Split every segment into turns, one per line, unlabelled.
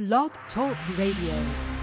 Blog Talk Radio.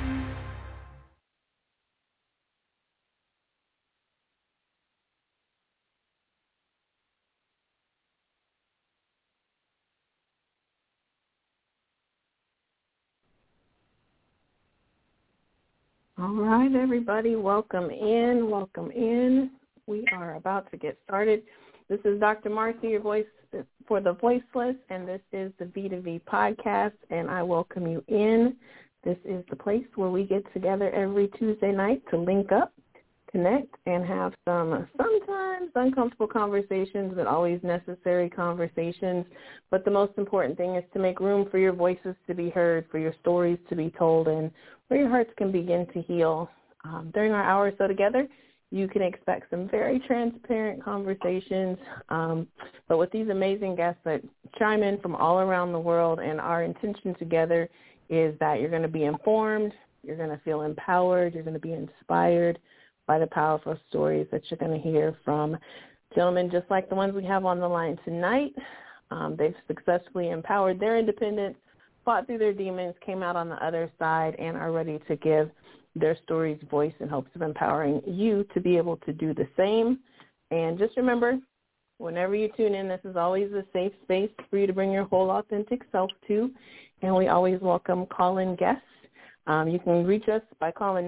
All right, everybody, welcome in, welcome in. We are about to get started. This is Dr. Marcy, your voice for the voiceless, and this is the V2V podcast, and I welcome you in. This is the place where we get together every Tuesday night to link up, connect, and have some sometimes uncomfortable conversations, but always necessary conversations. But the most important thing is to make room for your voices to be heard, for your stories to be told, and where your hearts can begin to heal. During our hour or so together, you can expect some very transparent conversations, but with these amazing guests that chime in from all around the world, and our intention together is that you're going to be informed, you're going to feel empowered, you're going to be inspired by the powerful stories that you're going to hear from gentlemen just like the ones we have on the line tonight. They've successfully empowered their independence, fought through their demons, came out on the other side, and are ready to give their stories voice in hopes of empowering you to be able to do the same. And just remember, whenever you tune in, this is always a safe space for you to bring your whole authentic self to, and we always welcome call-in guests. You can reach us by calling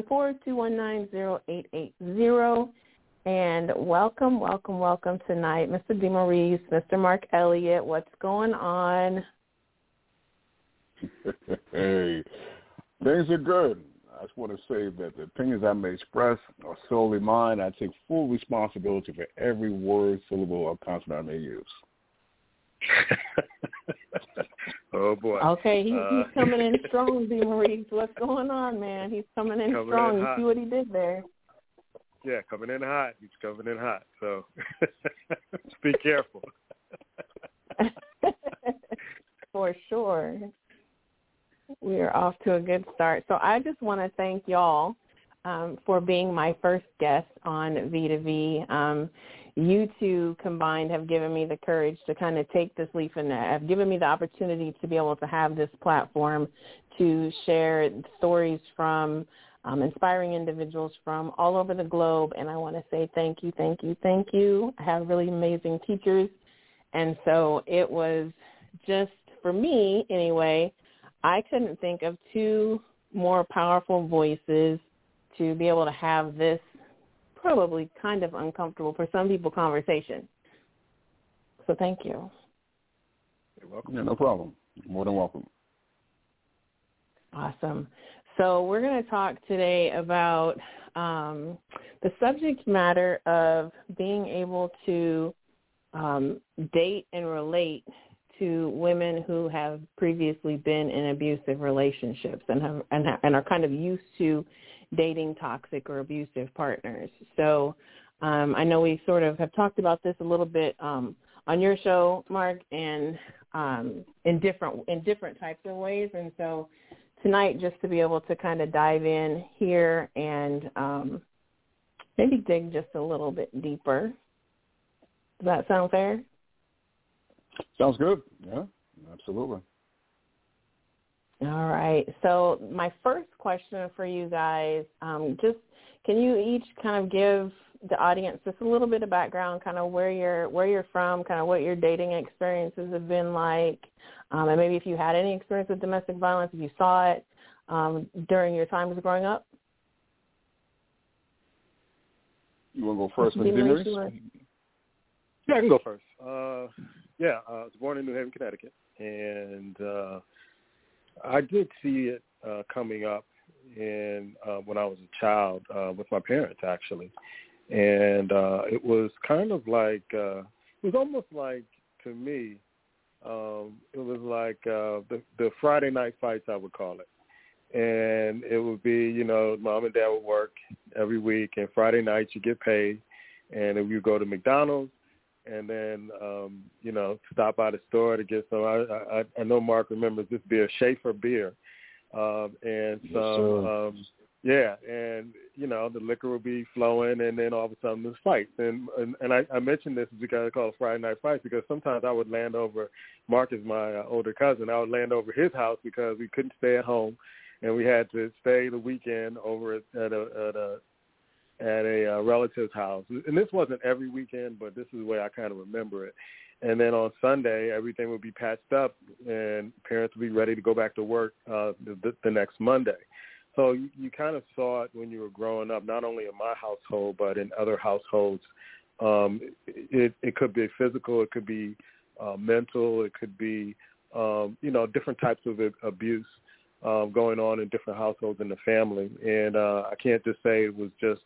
914-219-0880. And welcome, welcome, welcome tonight, Mr. DeMaurice, Mr. Mark Elliott. What's going on?
Hey, things are good. I just want to say that the opinions I may express are solely mine. I take full responsibility for every word, syllable, or consonant I may use.
Oh, boy.
Okay, he's coming in strong, DeMaurice. What's going on, man? He's coming in strong. You see what he did there?
Yeah, coming in hot. He's coming in hot. So be careful.
For sure. We are off to a good start. So I just want to thank y'all for being my first guest on V2V. You two combined have given me the courage to kind of take this leap and have given me the opportunity to be able to have this platform to share stories from inspiring individuals from all over the globe. And I want to say thank you, thank you, thank you. I have really amazing teachers. And so it was just, for me anyway, I couldn't think of two more powerful voices to be able to have this probably kind of uncomfortable for some people conversation. So thank you.
You're welcome.
Yeah, no problem. More than welcome.
Awesome. So we're going to talk today about the subject matter of being able to date and relate to women who have previously been in abusive relationships and are kind of used to dating toxic or abusive partners. So I know we sort of have talked about this a little bit on your show, Mark, and in different types of ways. And so tonight, just to be able to kind of dive in here and maybe dig just a little bit deeper. Does that sound fair?
Sounds good. Yeah, absolutely.
All right. So my first question for you guys, just can you each kind of give the audience just a little bit of background, kind of where you're from, kind of what your dating experiences have been like, and maybe if you had any experience with domestic violence, if you saw it during your times growing up?
You want to go first, Ms. DeMaurice?
Yeah, I can go first. I was born in New Haven, Connecticut, and I did see it coming up when I was a child with my parents, actually. And it was kind of like, it was almost like, to me, it was like the Friday night fights, I would call it. And it would be, mom and dad would work every week, and Friday nights you get paid, and if you go to McDonald's, and then, stop by the store to get some. I know Mark remembers this beer, Schaefer beer, and some, Yeah, and the liquor would be flowing, and then all of a sudden there's fights. And I mentioned this because I call it Friday night fights, because sometimes I would land over Marcus, my older cousin. I would land over his house because we couldn't stay at home, and we had to stay the weekend over at a relative's house. And this wasn't every weekend, but this is the way I kind of remember it. And then on Sunday, everything would be patched up, and parents would be ready to go back to work the next Monday. So you kind of saw it when you were growing up, not only in my household, but in other households. It could be physical, it could be mental, it could be, different types of abuse going on in different households in the family. And I can't just say it was just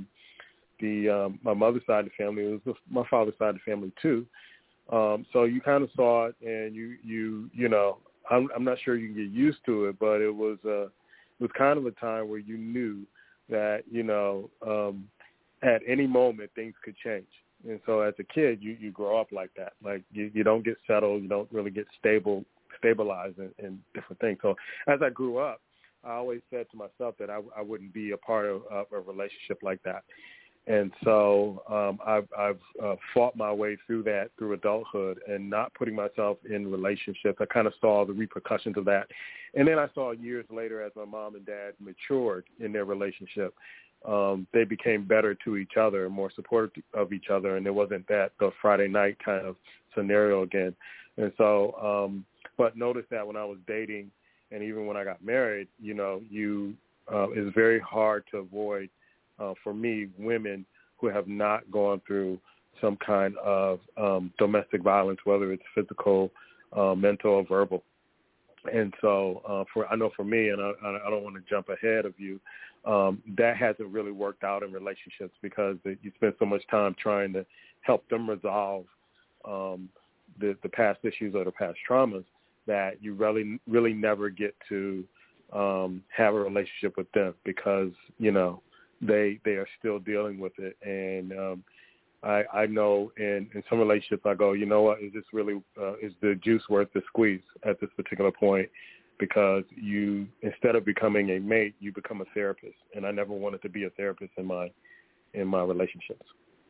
my mother's side of the family. It was my father's side of the family too. So you kind of saw it, and I'm not sure you can get used to it, but it was kind of a time where you knew that, at any moment things could change. And so as a kid, you grow up like that. Like you don't get settled, you don't really get stabilized in different things. So as I grew up, I always said to myself that I wouldn't be a part of a relationship like that. And so I've fought my way through that through adulthood and not putting myself in relationships. I kind of saw the repercussions of that. And then I saw years later, as my mom and dad matured in their relationship, they became better to each other, more supportive of each other, and there wasn't the Friday night kind of scenario again. And so, but notice that when I was dating and even when I got married, it's very hard to avoid, for me, women who have not gone through some kind of domestic violence, whether it's physical, mental, or verbal. And so I know for me, and I don't want to jump ahead of you, that hasn't really worked out in relationships because you spend so much time trying to help them resolve the past issues or the past traumas that you really never get to have a relationship with them because, they are still dealing with it. And I know in some relationships I go, you know what, is this really, is the juice worth the squeeze at this particular point? Because you, instead of becoming a mate, you become a therapist. And I never wanted to be a therapist in my relationships.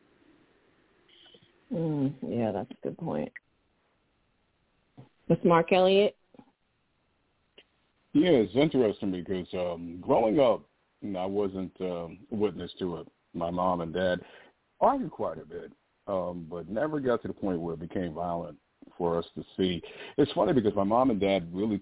Yeah, that's a good point. Ms. Mark Elliott?
Yeah, it's interesting because growing up, I wasn't witness to it. My mom and dad argued quite a bit, but never got to the point where it became violent for us to see. It's funny because my mom and dad really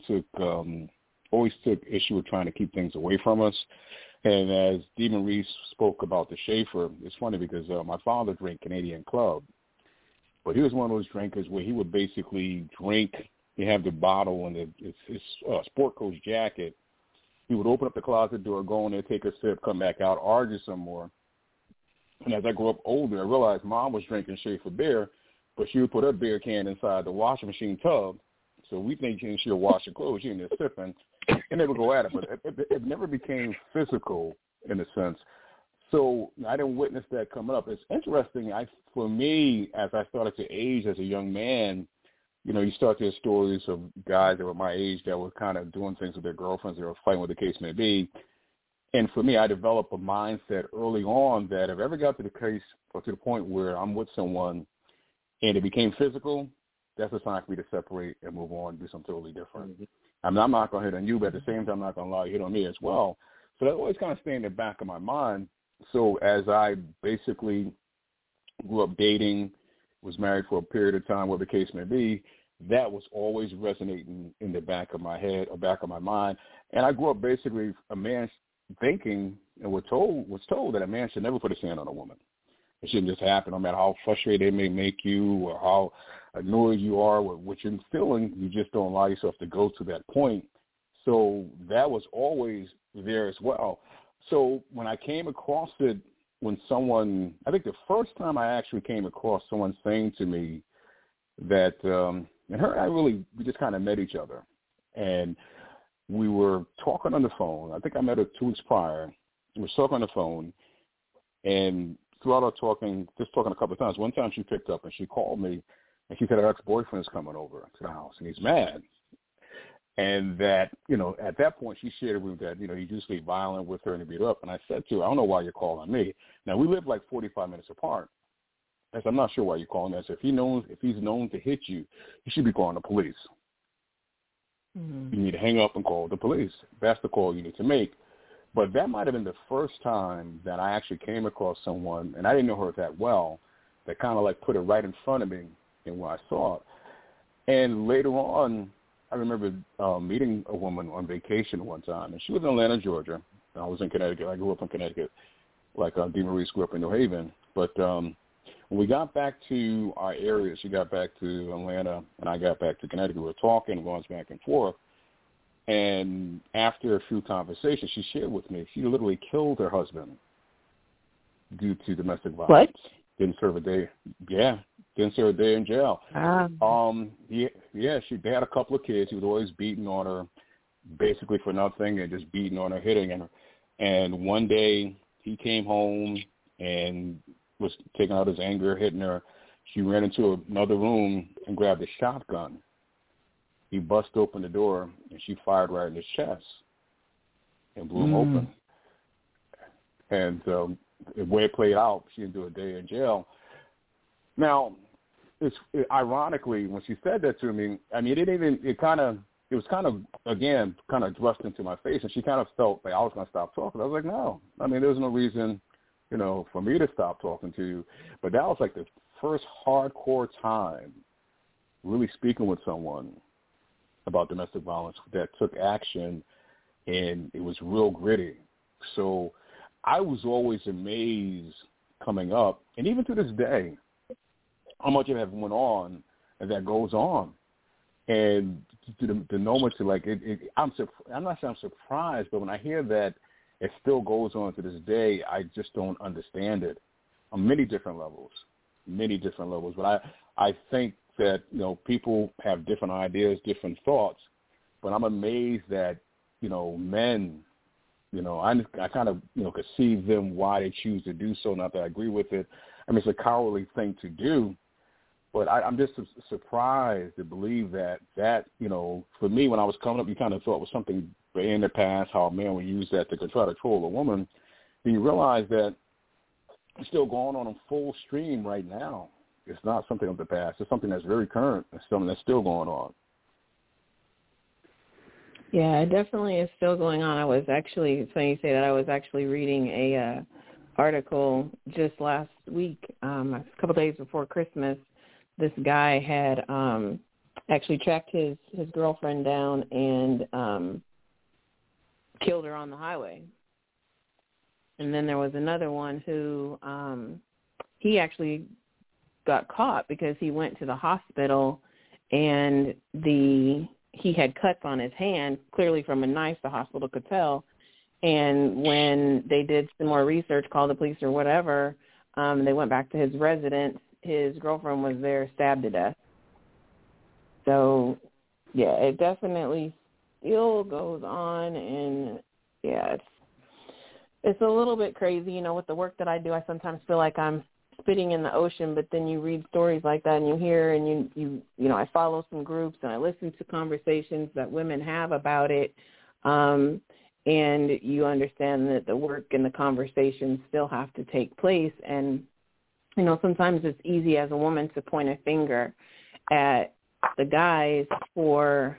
always took issue with trying to keep things away from us. And as Demon Reese spoke about the Schaefer, it's funny because my father drank Canadian Club, but he was one of those drinkers where he would basically drink. You have the bottle and his sport coach jacket. He would open up the closet door, go in there, take a sip, come back out, argue some more. And as I grew up older, I realized Mom was drinking Schaefer beer, but she would put her beer can inside the washing machine tub. So we think she'll wash her clothes. She in there sipping, and they would go at it. But it never became physical in a sense. So I didn't witness that coming up. It's interesting. For me, as I started to age as a young man, you start to hear stories of guys that were my age that were kind of doing things with their girlfriends, they were fighting, what the case may be. And for me, I developed a mindset early on that if I ever got to the case or to the point where I'm with someone and it became physical, that's a sign for me to separate and move on and do something totally different. Mm-hmm. I'm not going to hit on you, but at the same time, I'm not going to allow you to hit on me as well. So that always kind of stayed in the back of my mind. So as I basically grew up dating, was married for a period of time, whatever the case may be, that was always resonating in the back of my head or back of my mind. And I grew up basically a man thinking and was told that a man should never put his hand on a woman. It shouldn't just happen no matter how frustrated it may make you or how annoyed you are with what you're feeling. You just don't allow yourself to go to that point. So that was always there as well. So when I came across it, when someone, I think the first time I actually came across someone saying to me that, and her and I we just kind of met each other. And we were talking on the phone. I think I met her 2 weeks prior. We were talking on the phone. And throughout our talking a couple of times, one time she picked up and she called me and she said her ex-boyfriend is coming over to the house and he's mad. And that, at that point she shared with me that, he's usually violent with her and he beat her up. And I said to her, I don't know why you're calling me. Now, we live like 45 minutes apart. I said, I'm not sure why you're calling me. I said, if he's known to hit you, you should be calling the police. Mm-hmm. You need to hang up and call the police. That's the call you need to make. But that might have been the first time that I actually came across someone, and I didn't know her that well, that kind of like put it right in front of me and where I saw it. And later on, I remember meeting a woman on vacation one time, and she was in Atlanta, Georgia. I was in Connecticut. I grew up in Connecticut, like DeMaurice grew up in New Haven. But when we got back to our area, she got back to Atlanta, and I got back to Connecticut. We were talking, going back and forth. And after a few conversations, she shared with me she literally killed her husband due to domestic violence.
What?
Didn't serve a day. Yeah, didn't serve a day in jail. They had a couple of kids. He was always beating on her, basically for nothing, and just beating on her, hitting her. And one day he came home and was taking out his anger, hitting her. She ran into another room and grabbed a shotgun. He busted open the door, and she fired right in his chest and blew him open. And the way it played out, she didn't do a day in jail. Now, ironically, when she said that to me, I mean, it was kind of thrust into my face, and she kind of felt like I was going to stop talking. I was like, no. I mean, there's no reason, for me to stop talking to you. But that was like the first hardcore time really speaking with someone about domestic violence that took action, and it was real gritty. So I was always amazed coming up, and even to this day, how much it has went on and that goes on. And the moment to like I'm not saying I'm surprised, but when I hear that it still goes on to this day, I just don't understand it on many different levels. But I think that, people have different ideas, different thoughts, but I'm amazed that, men, I kind of, could see them why they choose to do so. Not that I agree with it. I mean, it's a cowardly thing to do, but I'm just surprised to believe that, for me, when I was coming up, you kind of thought it was something in the past, how a man would use that to try to control a woman. Then you realize that it's still going on in full stream right now. It's not something of the past. It's something that's very current. It's something that's still going on.
Yeah, it definitely is still going on. It's funny you say that. I was actually reading a article just last week, a couple days before Christmas. This guy had actually tracked his girlfriend down and killed her on the highway. And then there was another one who he actually got caught because he went to the hospital and he had cuts on his hand, clearly from a knife, the hospital could tell. And when they did some more research, called the police or whatever, they went back to his residence. His girlfriend was there, stabbed to death. So, yeah, it definitely still goes on, and, yeah, it's a little bit crazy. With the work that I do, I sometimes feel like I'm spitting in the ocean, but then you read stories like that and you hear and you I follow some groups and I listen to conversations that women have about it, and you understand that the work and the conversations still have to take place. And sometimes it's easy as a woman to point a finger at the guys for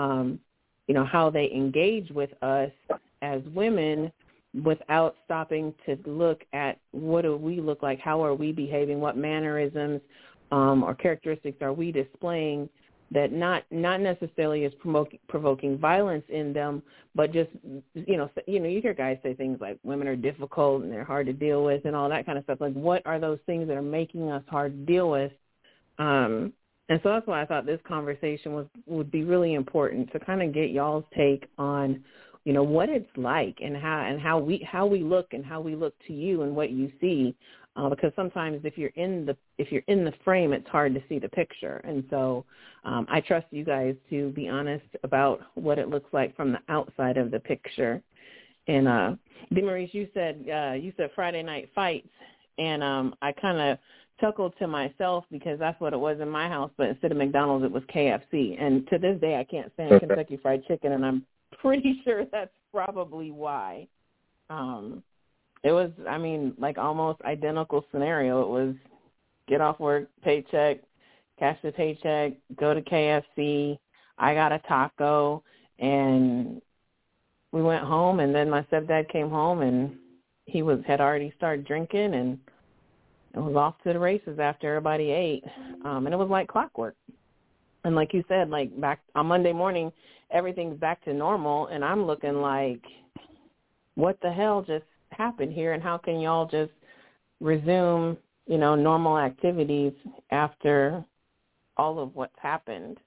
how they engage with us as women, without stopping to look at what do we look like, how are we behaving, what mannerisms or characteristics are we displaying that not necessarily is provoking violence in them, but just, you hear guys say things like women are difficult and they're hard to deal with and all that kind of stuff. Like, what are those things that are making us hard to deal with? And so that's why I thought this conversation would be really important to kind of get y'all's take on what it's like and how we look and how we look to you and what you see, because sometimes if you're in the frame, it's hard to see the picture. And so I trust you guys to be honest about what it looks like from the outside of the picture. And DeMaurice, you said Friday night fights, and I kind of chuckled to myself because that's what it was in my house, but instead of McDonald's, it was KFC. And to this day, I can't stand Kentucky Fried Chicken, and I'm pretty sure that's probably why. It was, I mean, like almost identical scenario. It was get off work, paycheck, cash the paycheck, go to KFC. I got a taco, and we went home, and then my stepdad came home, and he had already started drinking, and it was off to the races after everybody ate, and it was like clockwork. And like you said, like back on Monday morning, everything's back to normal, and I'm looking like, what the hell just happened here, and how can y'all just resume, normal activities after all of what's happened?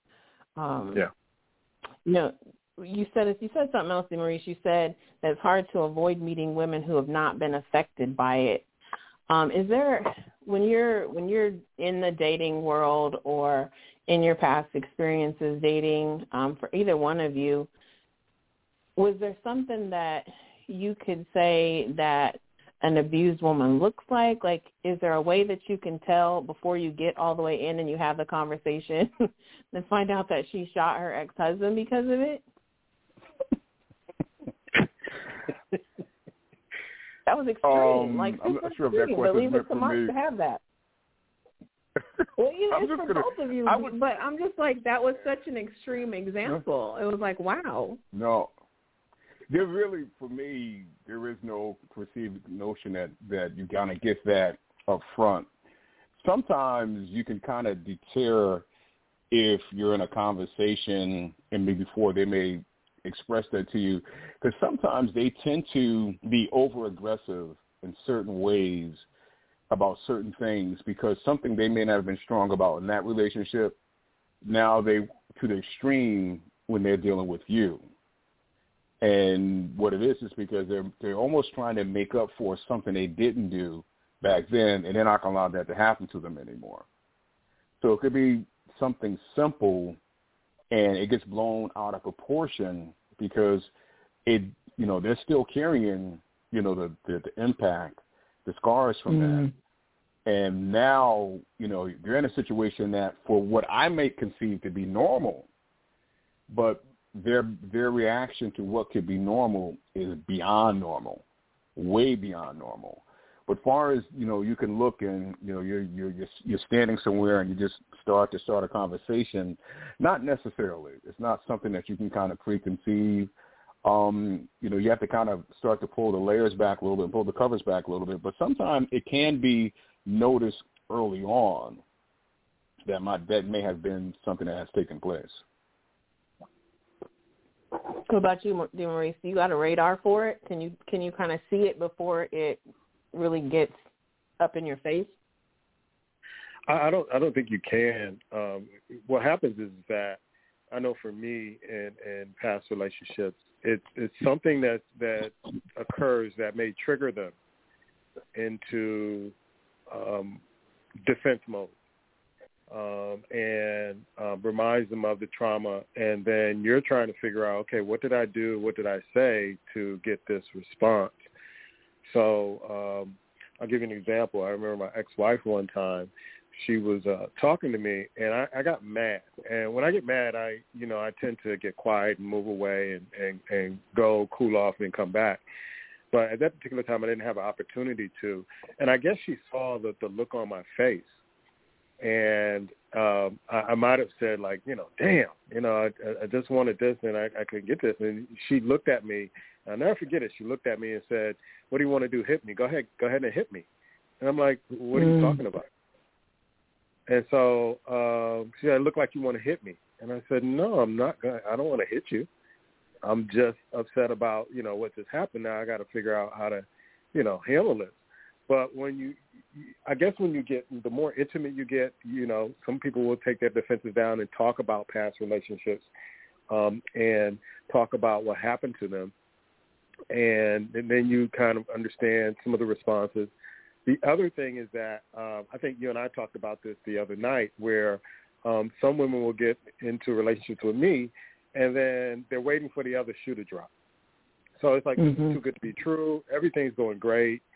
You said something else, Maurice. You said that it's hard to avoid meeting women who have not been affected by it. Is there, when you're in the dating world or in your past experiences dating, for either one of you, was there something that you could say that an abused woman looks like? Like, is there a way that you can tell before you get all the way in and you have the conversation and find out that she shot her ex-husband because of it? That was extreme.
I'm not sure if that question
Believe
meant
it to
for
Mark
me.
to have that. Well, it's for both of you, but I'm just like, that was such an extreme example. It was like, wow.
No. There really, for me, there is no perceived notion that you kind of get that up front. Sometimes you can kind of deter if you're in a conversation and maybe before they may express that to you, because sometimes they tend to be over-aggressive in certain ways about certain things because something they may not have been strong about in that relationship, now they to the extreme when they're dealing with you. And what it is because they're almost trying to make up for something they didn't do back then, and they're not going to allow that to happen to them anymore. So it could be something simple, and it gets blown out of proportion because they're still carrying, the impact, the scars from that. And now, you're in a situation that for what I may conceive to be normal, but their reaction to what could be normal is beyond normal, way beyond normal. But far as, you can look and, you're standing somewhere and you just start a conversation, not necessarily. It's not something that you can kind of preconceive. You have to kind of start to pull the layers back a little bit, pull the covers back a little bit. But sometimes it can be noticed early on that may have been something that has taken place.
What about you, Maurice? You got a radar for it? Can you kind of see it before it really gets up in your face?
I don't think you can. What happens is that I know for me in past relationships, it's something that occurs that may trigger them into defense mode. And reminds them of the trauma, and then you're trying to figure out, okay, what did I do, what did I say to get this response? So I'll give you an example. I remember my ex-wife one time, she was talking to me, and I got mad. And when I get mad, I tend to get quiet and move away and go cool off and come back. But at that particular time, I didn't have an opportunity to. And I guess she saw the look on my face. And I might have said, like, damn, I just wanted this and I couldn't get this. And she looked at me. I'll never forget it. She looked at me and said, what do you want to do? Hit me. Go ahead and hit me. And I'm like, what are you talking about? And so she said, look like you want to hit me. And I said, no, I'm not. I don't want to hit you. I'm just upset about, what just happened. Now I got to figure out how to, handle this. But I guess when you get, the more intimate you get, some people will take their defenses down and talk about past relationships and talk about what happened to them. And then you kind of understand some of the responses. The other thing is that I think you and I talked about this the other night where some women will get into relationships with me and then they're waiting for the other shoe to drop. So it's like, this is too good to be true. Everything's going great.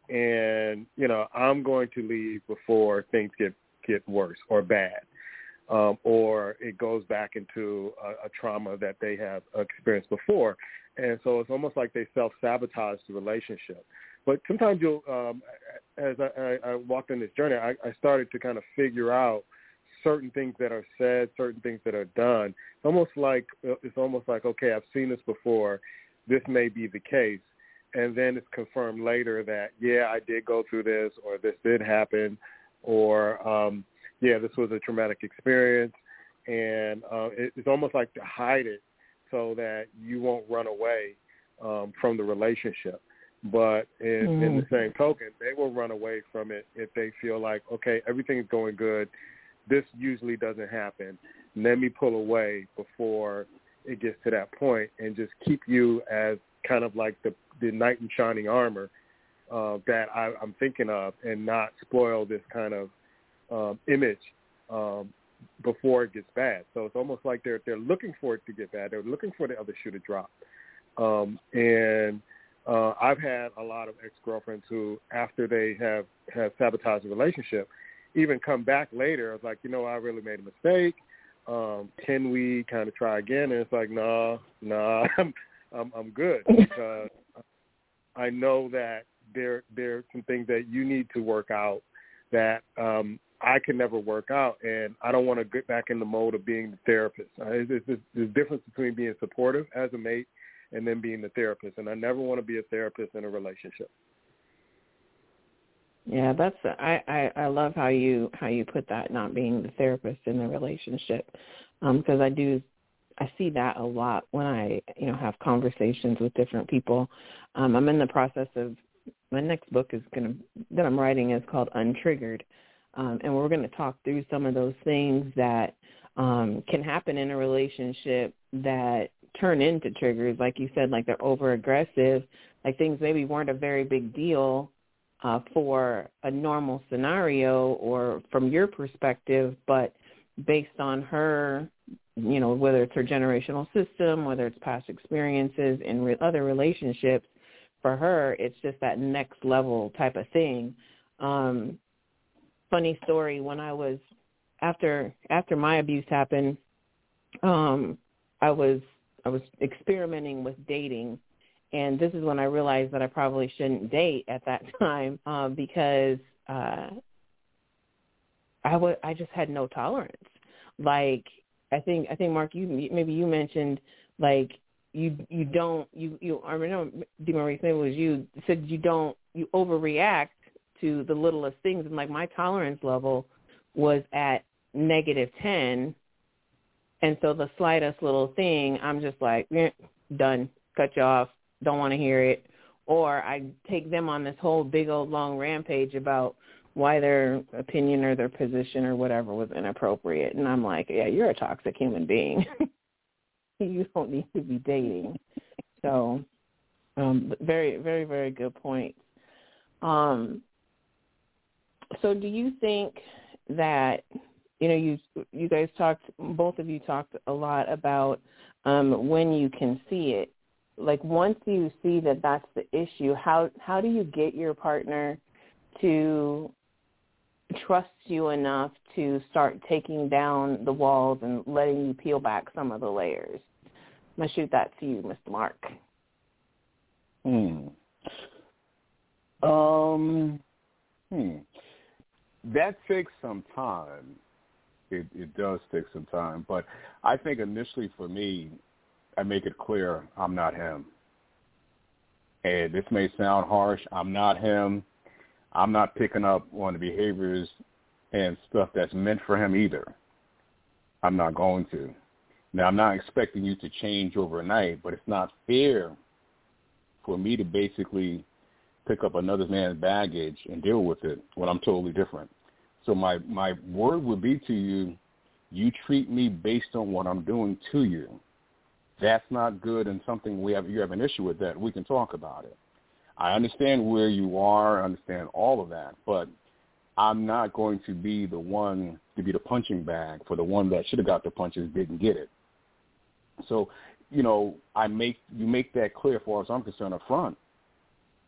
and, I'm going to leave before things get worse or bad, or it goes back into a trauma that they have experienced before. And so it's almost like they self-sabotage the relationship. But sometimes as I walked in this journey, I started to kind of figure out certain things that are said, certain things that are done. It's almost like, okay, I've seen this before. This may be the case. And then it's confirmed later that, yeah, I did go through this, or this did happen, or, this was a traumatic experience. And it's almost like to hide it so that you won't run away from the relationship. But in the same token, they will run away from it if they feel like, okay, everything's going good. This usually doesn't happen. Let me pull away before it gets to that point and just keep you as kind of like the knight in shining armor that I'm thinking of, and not spoil this kind of image before it gets bad. So it's almost like they're looking for it to get bad. They're looking for the other shoe to drop. I've had a lot of ex-girlfriends who, after they have sabotaged the relationship, even come back later. I was like, I really made a mistake. Can we kind of try again? And it's like, nah, I'm good, because I know that there are some things that you need to work out that I can never work out, and I don't want to get back in the mode of being the therapist. There's a difference between being supportive as a mate and then being the therapist, and I never want to be a therapist in a relationship.
Yeah, I love how you put that, not being the therapist in the relationship, because I see that a lot when I have conversations with different people. I'm in the process of, my next book that I'm writing is called Untriggered, and we're going to talk through some of those things that can happen in a relationship that turn into triggers, like you said, like they're over aggressive, like things maybe weren't a very big deal for a normal scenario or from your perspective, but based on her, whether it's her generational system, whether it's past experiences in other relationships, for her, it's just that next level type of thing. Funny story, when I was, after my abuse happened, I was experimenting with dating. And this is when I realized that I probably shouldn't date at that time because I just had no tolerance. Like I think Mark, you mentioned like you I know DeMaurice, maybe it was you, said you overreact to the littlest things, and like my tolerance level was at -10, and so the slightest little thing, I'm just like done, cut you off. Don't want to hear it. Or I take them on this whole big old long rampage about why their opinion or their position or whatever was inappropriate. And I'm like, yeah, you're a toxic human being. You don't need to be dating. So very, very, very good point. So do you think that, you guys both of you talked a lot about when you can see it. Like once you see that that's the issue, how do you get your partner to trust you enough to start taking down the walls and letting you peel back some of the layers? I'm going to shoot that to you, Mr. Mark.
That takes some time. It does take some time. But I think initially for me, I make it clear I'm not him. And this may sound harsh. I'm not him. I'm not picking up on the behaviors and stuff that's meant for him either. I'm not going to. Now, I'm not expecting you to change overnight, but it's not fair for me to basically pick up another man's baggage and deal with it when I'm totally different. So my word would be to you, you treat me based on what I'm doing to you. That's not good, and something you have an issue with that, we can talk about it. I understand where you are, I understand all of that, but I'm not going to be the one to be the punching bag for the one that should have got the punches, didn't get it. So, you make that clear as far as I'm concerned up front.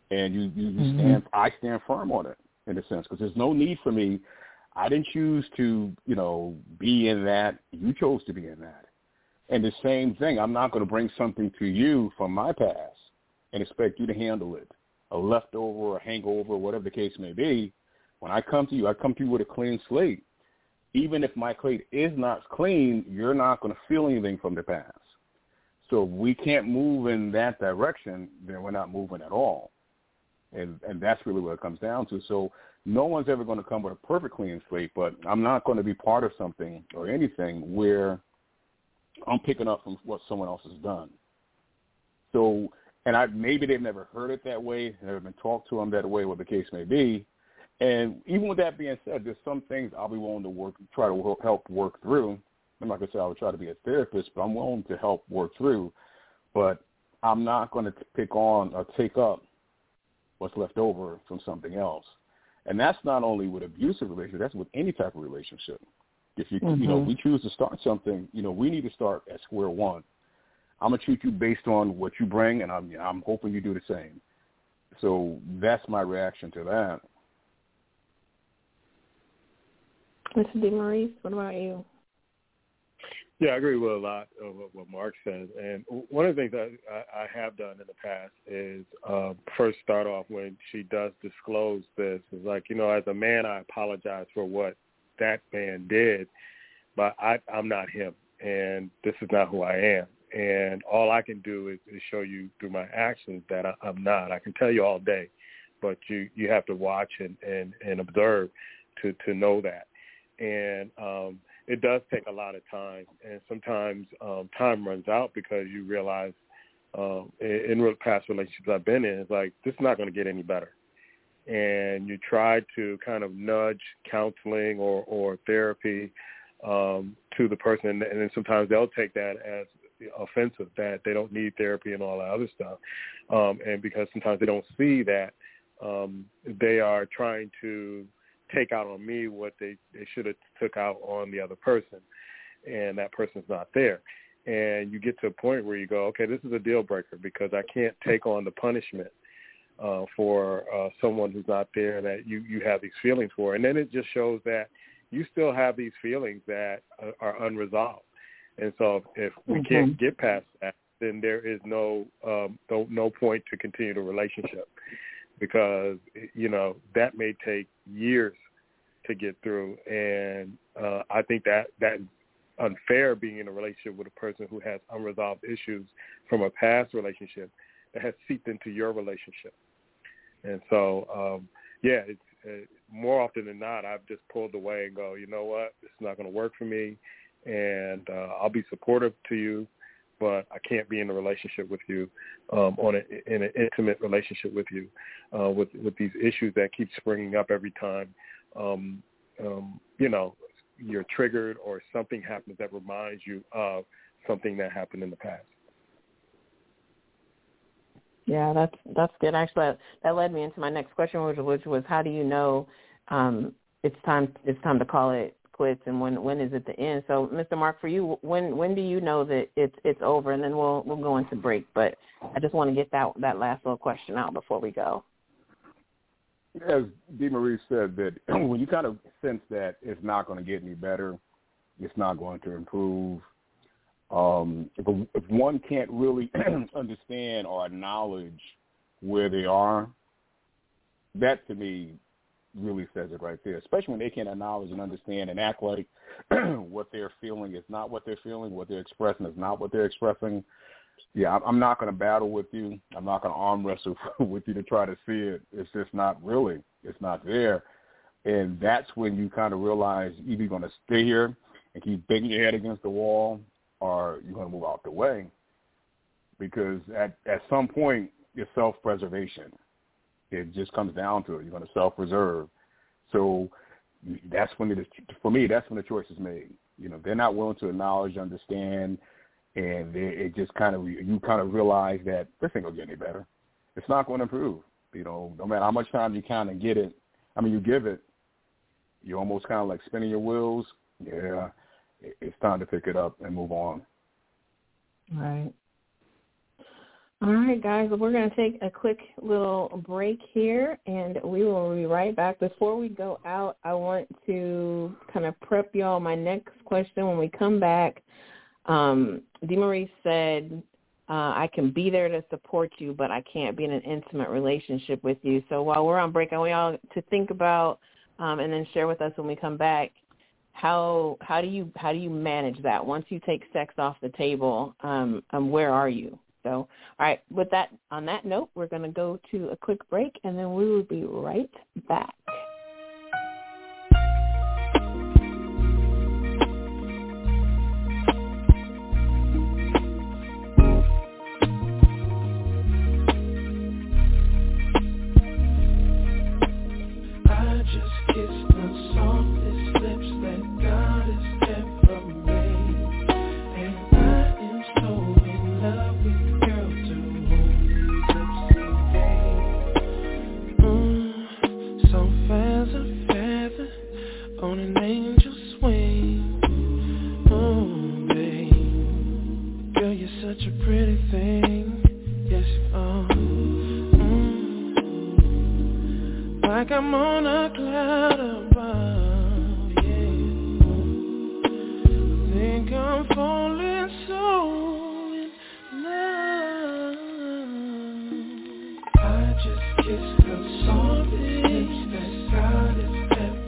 And you I stand firm on it in a sense, because there's no need for me. I didn't choose to, be in that. You chose to be in that. And the same thing, I'm not going to bring something to you from my past and expect you to handle it, a leftover, a hangover, whatever the case may be. When I come to you with a clean slate. Even if my slate is not clean, you're not going to feel anything from the past. So if we can't move in that direction, then we're not moving at all. And that's really what it comes down to. So no one's ever going to come with a perfect clean slate, but I'm not going to be part of something or anything where I'm picking up from what someone else has done. So, and maybe they've never heard it that way, never been talked to them that way, what the case may be. And even with that being said, there's some things I'll be willing to try to help work through. I'm not going to say I would try to be a therapist, but I'm willing to help work through. But I'm not going to pick on or take up what's left over from something else. And that's not only with abusive relationships, that's with any type of relationship. If we choose to start something, we need to start at square one. I'm going to treat you based on what you bring, and I'm hoping you do the same. So that's my reaction to that.
Mr. DeMaurice, what about you?
Yeah, I agree with a lot of what Mark says. And one of the things that I have done in the past is first start off when she does disclose this. Is like, as a man, I apologize for what that man did, but I'm not him, and this is not who I am. And all I can do is show you through my actions that I'm not. I can tell you all day, but you have to watch and observe to know that. And it does take a lot of time, and sometimes time runs out because you realize in past relationships I've been in, it's like, this is not going to get any better. And you try to kind of nudge counseling or therapy to the person, and then sometimes they'll take that as offensive, that they don't need therapy and all that other stuff. And because sometimes they don't see that they are trying to take out on me what they should have took out on the other person, and that person's not there. And you get to a point where you go, okay, this is a deal breaker because I can't take on the punishment for someone who's not there that you have these feelings for. And then it just shows that you still have these feelings that are unresolved. And so if we can't get past that, then there is no point to continue the relationship, because, that may take years to get through. And I think that's unfair, being in a relationship with a person who has unresolved issues from a past relationship that has seeped into your relationship. And so, it's more often than not, I've just pulled away and go, you know what, this is not going to work for me, and I'll be supportive to you, but I can't be in a relationship with you, in an intimate relationship with you, with these issues that keep springing up every time, you're triggered or something happens that reminds you of something that happened in the past.
Yeah, that's good. Actually, that led me into my next question, which was, how do you know it's time to call it quits, and when is it the end? So, Mr. Mark, for you, when do you know that it's over? And then we'll go into break. But I just want to get that last little question out before we go.
As DeMaurice said, that when you kind of sense that it's not going to get any better, it's not going to improve. If one can't really understand or acknowledge where they are, that to me really says it right there, especially when they can't acknowledge and understand and act like what they're feeling is not what they're feeling, what they're expressing is not what they're expressing. Yeah, I'm not going to battle with you. I'm not going to arm wrestle with you to try to see it. It's just not really. It's not there. And that's when you kind of realize either you're going to stay here and keep banging your head against the wall, or you're going to move out the way. Because at some point, it's self-preservation. It just comes down to it. You're going to self-preserve. So that's when for me, that's when the choice is made. They're not willing to acknowledge, understand, and it just you kind of realize that this ain't going to get any better. It's not going to improve. No matter how much time you kind of give it, you're almost kind of like spinning your wheels. Yeah, it's time to pick it up and move on.
Right. All right, guys, we're going to take a quick little break here, and we will be right back. Before we go out, I want to kind of prep y'all my next question when we come back. DeMarie said, I can be there to support you, but I can't be in an intimate relationship with you. So while we're on break, I want y'all to think about and then share with us when we come back, how do you manage that? Once you take sex off the table, where are you? So, all right, with that, on that note, we're going to go to a quick break, and then we will be right back.
I just kissed the softest lips that God has ever made, and I am so in love with on an angel's wing. Oh, babe, girl, you're such a pretty thing. Yes, you are. Like I'm on a cloud above, yeah. Think I'm falling so in love. I just kissed the softest lips that God has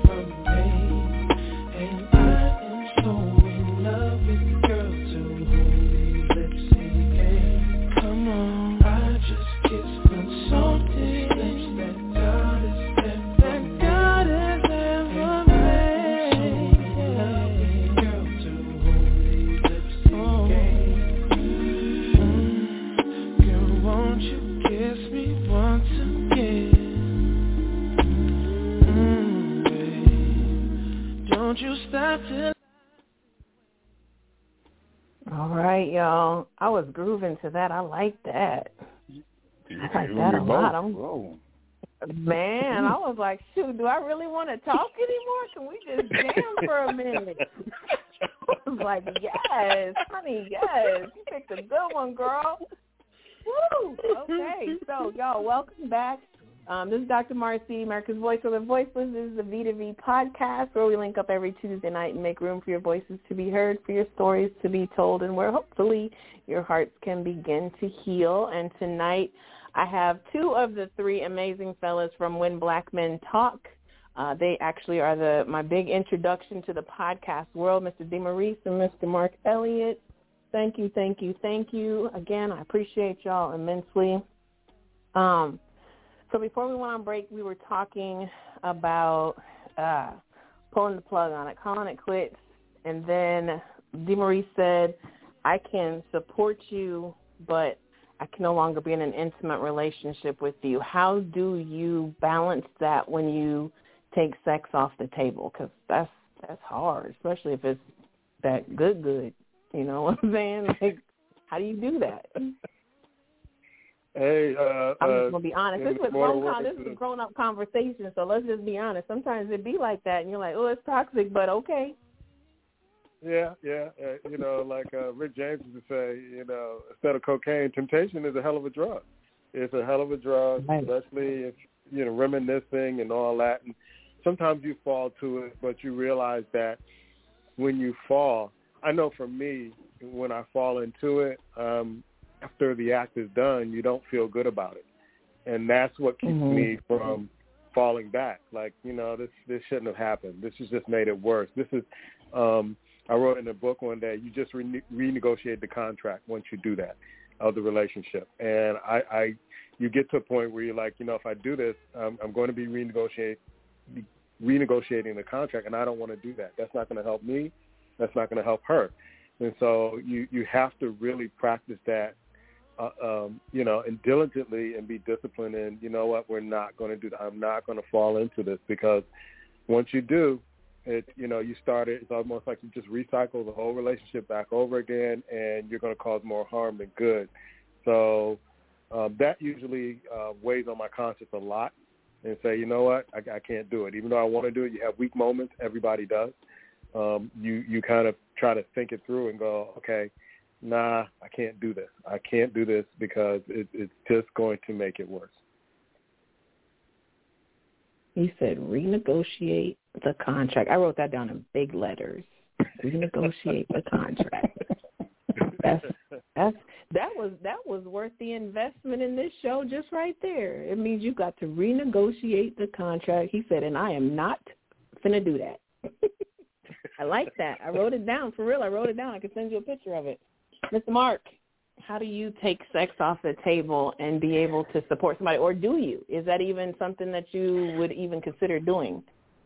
All right, y'all. I was grooving to that. I like that. I like that a lot. Man, I was like, shoot, do I really want to talk anymore? Can we just jam for a minute? I was like, yes, honey, yes. You picked a good one, girl. Woo! Okay, so, y'all, welcome back. This is Dr. Marcy, America's Voice for the Voiceless. This is the V2V podcast where we link up every Tuesday night and make room for your voices to be heard, for your stories to be told, and where hopefully your hearts can begin to heal. And tonight I have two of the three amazing fellas from When Black Men Talk. They actually are my big introduction to the podcast world, Mr. DeMarie and Mr. Mark Elliott. Thank you, thank you, thank you. Again, I appreciate y'all immensely. So before we went on break, we were talking about pulling the plug on it, calling it quits, and then DeMarie said, I can support you, but I can no longer be in an intimate relationship with you. How do you balance that when you take sex off the table? Because that's hard, especially if it's that good. You know what I'm saying? Like, how do you do that?
Hey,
I'm just gonna be honest. This is a grown-up conversation, so let's just be honest. Sometimes it be like that, and you're like, "Oh, it's toxic," but okay.
Yeah. You know, like Rick James used to say, you know, instead of cocaine, temptation is a hell of a drug. It's a hell of a drug, right. Especially if reminiscing and all that. And sometimes you fall to it, but you realize that when you fall, I know for me, when I fall into it. After the act is done, you don't feel good about it. And that's what keeps me from falling back. Like, this shouldn't have happened. This has just made it worse. This is, I wrote in the book one day, you just renegotiate the contract once you do that of the relationship. And you get to a point where you're like, if I do this, I'm going to be renegotiating the contract, and I don't want to do that. That's not going to help me. That's not going to help her. And so you have to really practice that, and diligently and be disciplined. And you know what? We're not going to do that. I'm not going to fall into this, because once you do, you start it. It's almost like you just recycle the whole relationship back over again, and you're going to cause more harm than good. So that usually weighs on my conscience a lot, and say, you know what? I can't do it. Even though I want to do it, you have weak moments. Everybody does. You kind of try to think it through and go, okay, nah, I can't do this. I can't do this because it's just going to make it worse.
He said renegotiate the contract. I wrote that down in big letters. Renegotiate the contract. That was worth the investment in this show just right there. It means you got to renegotiate the contract. He said, and I am not finna do that. I like that. I wrote it down. For real, I wrote it down. I could send you a picture of it. Mr. Mark, how do you take sex off the table and be able to support somebody, or do you? Is that even something that you would even consider doing?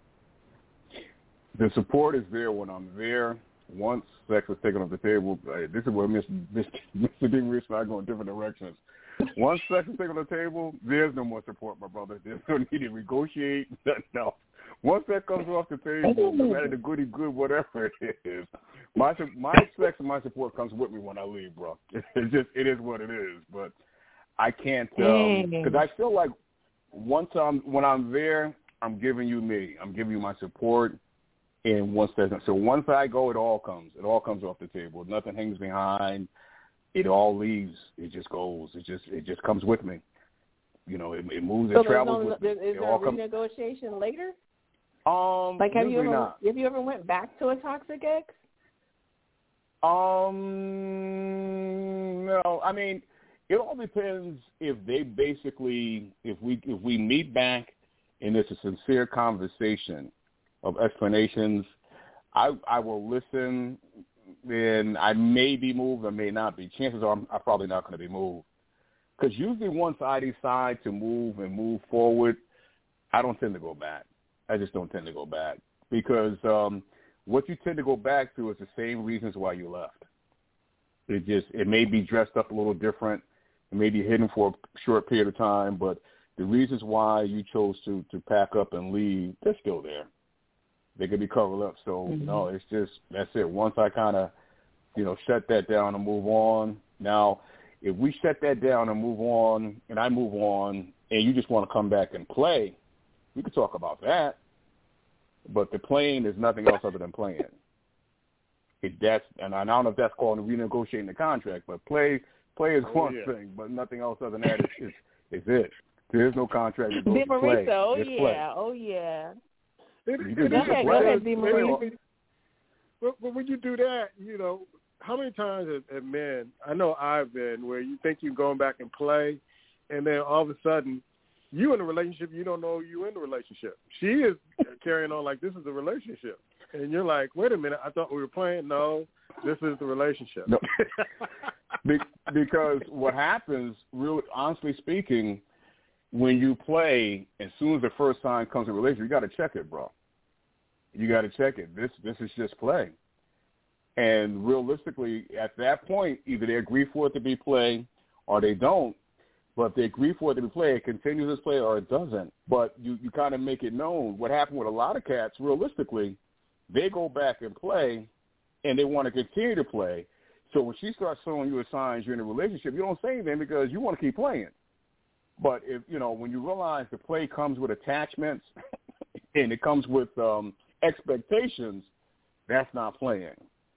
The support is there when I'm there. Once sex is taken off the table, this is where Mr. D. Rich and I go in different directions. Once sex is taken off the table, there's no more support, my brother. There's no need to negotiate, nothing else. Once that comes off the table, no matter the goody good, whatever it is, my sex and my support comes with me when I leave, bro. It is what it is. But I can't, because I feel like when I'm there, I'm giving you me. I'm giving you my support. And once I go, it all comes off the table. Nothing hangs behind. It all leaves. It just goes. It just comes with me. You know, it moves. It travels with me.
Is there a renegotiation later?
Like
have you ever went back to a toxic ex?
No. I mean, it all depends if we meet back and it's a sincere conversation of explanations. I will listen, and I may be moved or may not be. Chances are I'm probably not going to be moved. Because usually once I decide to move forward, I don't tend to go back. I just don't tend to go back. Because what you tend to go back to is the same reasons why you left. It may be dressed up a little different. It may be hidden for a short period of time, but the reasons why you chose to pack up and leave, they're still there. They could be covered up. So, no, it's just, that's it. Once I kind of, shut that down and move on. Now, if we shut that down and move on, and I move on, and you just want to come back and play, we could talk about that. But the playing is nothing else other than playing. And I don't know if that's called renegotiating the contract, but play is one thing, but nothing else other than that is it. There is no contract. It goes to play.
Oh,
it's
yeah.
play.
Oh, yeah.
Go ahead,
DeMaurice.
But when you do that, how many times have men, I know I've been, where you think you're going back and play, and then all of a sudden, you in a relationship, you don't know you in the relationship. She is carrying on like this is a relationship. And you're like, wait a minute, I thought we were playing. No, this is the relationship.
No. Because what happens, really, honestly speaking, when you play, as soon as the first sign comes in a relationship, you got to check it, bro. You got to check it. This is just play. And realistically, at that point, either they agree for it to be play or they don't. But if they agree for it to be play, it continues as play or it doesn't. But you kind of make it known. What happened with a lot of cats, realistically, they go back and play, and they want to continue to play. So when she starts showing you signs you're in a relationship, you don't say anything because you want to keep playing. But if when you realize the play comes with attachments and it comes with expectations, that's not playing.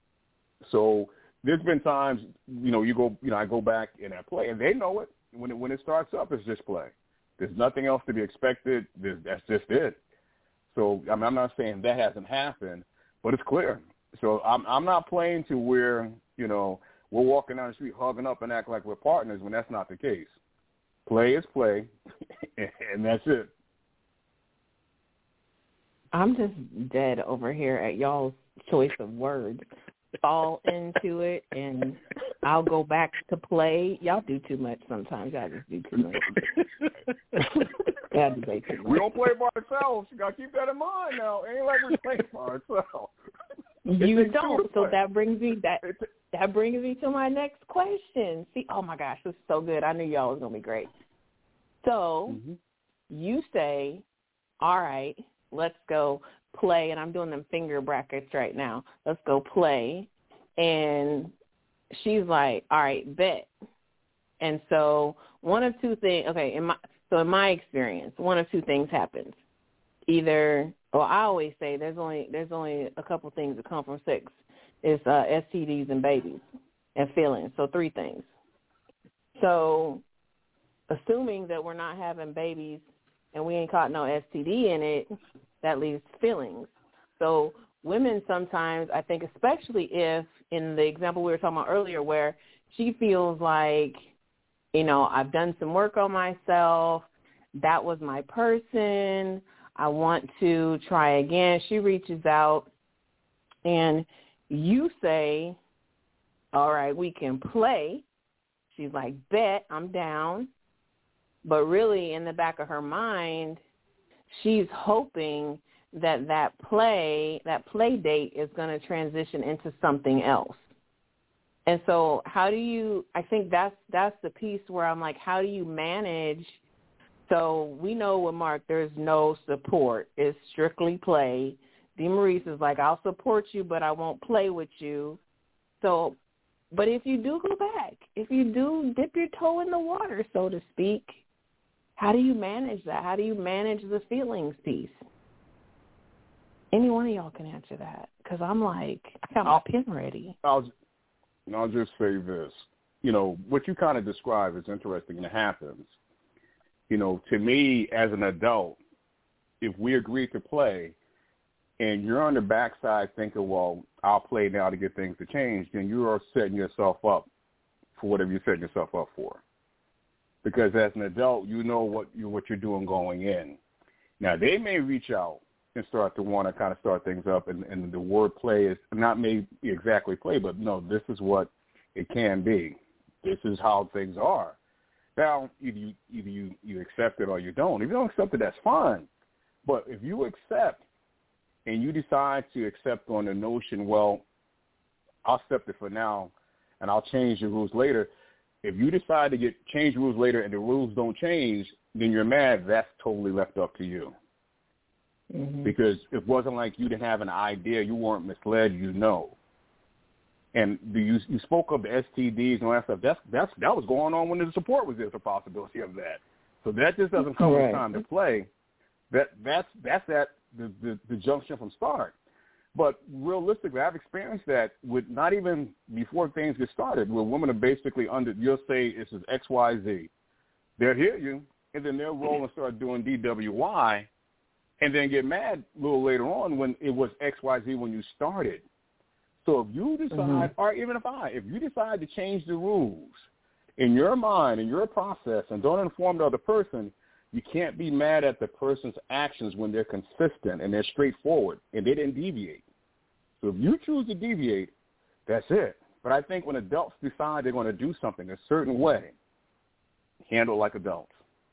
So there's been times, I go back and I play, and they know it. When it starts up, it's just play. There's nothing else to be expected. That's just it. So I'm not saying that hasn't happened, but it's clear. So I'm not playing to where we're walking down the street hugging up and act like we're partners when that's not the case. Play is play, and that's it.
I'm just dead over here at y'all's choice of words. Fall into it, and I'll go back to play. Y'all do too much sometimes. Y'all just do too much.
We don't play by ourselves. You got to keep that in mind now. It ain't like we're playing by ourselves.
You don't. So that brings me to my next question. See, oh my gosh, this is so good. I knew y'all was gonna be great. So you say, all right, let's go play, and I'm doing them finger brackets right now. Let's go play. And she's like, all right, bet. And so one of two things, in my experience, one of two things happens. Either, I always say there's only a couple things that come from sex. It's STDs and babies. and feelings. So 3 things. So assuming that we're not having babies and we ain't caught no STD in it, that leaves feelings. So women sometimes, I think, especially if in the example we were talking about earlier where she feels like, I've done some work on myself, that was my person, I want to try again. She reaches out and you say, all right, we can play. She's like, bet, I'm down. But really in the back of her mind, she's hoping that play date is going to transition into something else. And so I think that's the piece where I'm like, how do you manage? So we know with Mark, there's no support. It's strictly play. DeMaurice is like, I'll support you, but I won't play with you. So, but if you do go back, if you do dip your toe in the water, so to speak, how do you manage that? How do you manage the feelings piece? Any one of y'all can answer that because I'm like, I got my pen ready.
I'll just say this. What you kind of describe is interesting and it happens. To me as an adult, if we agree to play and you're on the backside thinking, well, I'll play now to get things to change, then you are setting yourself up for whatever you're setting yourself up for. Because as an adult, you know what you're doing going in. Now, they may reach out and start to want to kind of start things up, and the word play is not maybe exactly play, but no, this is what it can be. This is how things are. Now, either you accept it or you don't. If you don't accept it, that's fine. But if you accept and you decide to accept on the notion, well, I'll accept it for now and I'll change the rules later. If you decide to change the rules later and the rules don't change, then you're mad. That's totally left up to you. Mm-hmm. Because it wasn't like you didn't have an idea. You weren't misled. And you spoke of the STDs and all that stuff. That was going on when the support was there, the possibility of that. So that just doesn't come with time to play. That's at the junction from start. But realistically, I've experienced that with not even before things get started, where women are basically you'll say this is XYZ. They'll hear you, and then they'll roll and start doing DWY, and then get mad a little later on when it was XYZ when you started. So if you decide, or even if you decide to change the rules in your mind, in your process, and don't inform the other person, you can't be mad at the person's actions when they're consistent and they're straightforward and they didn't deviate. So if you choose to deviate, that's it. But I think when adults decide they're going to do something a certain way, handle like adults.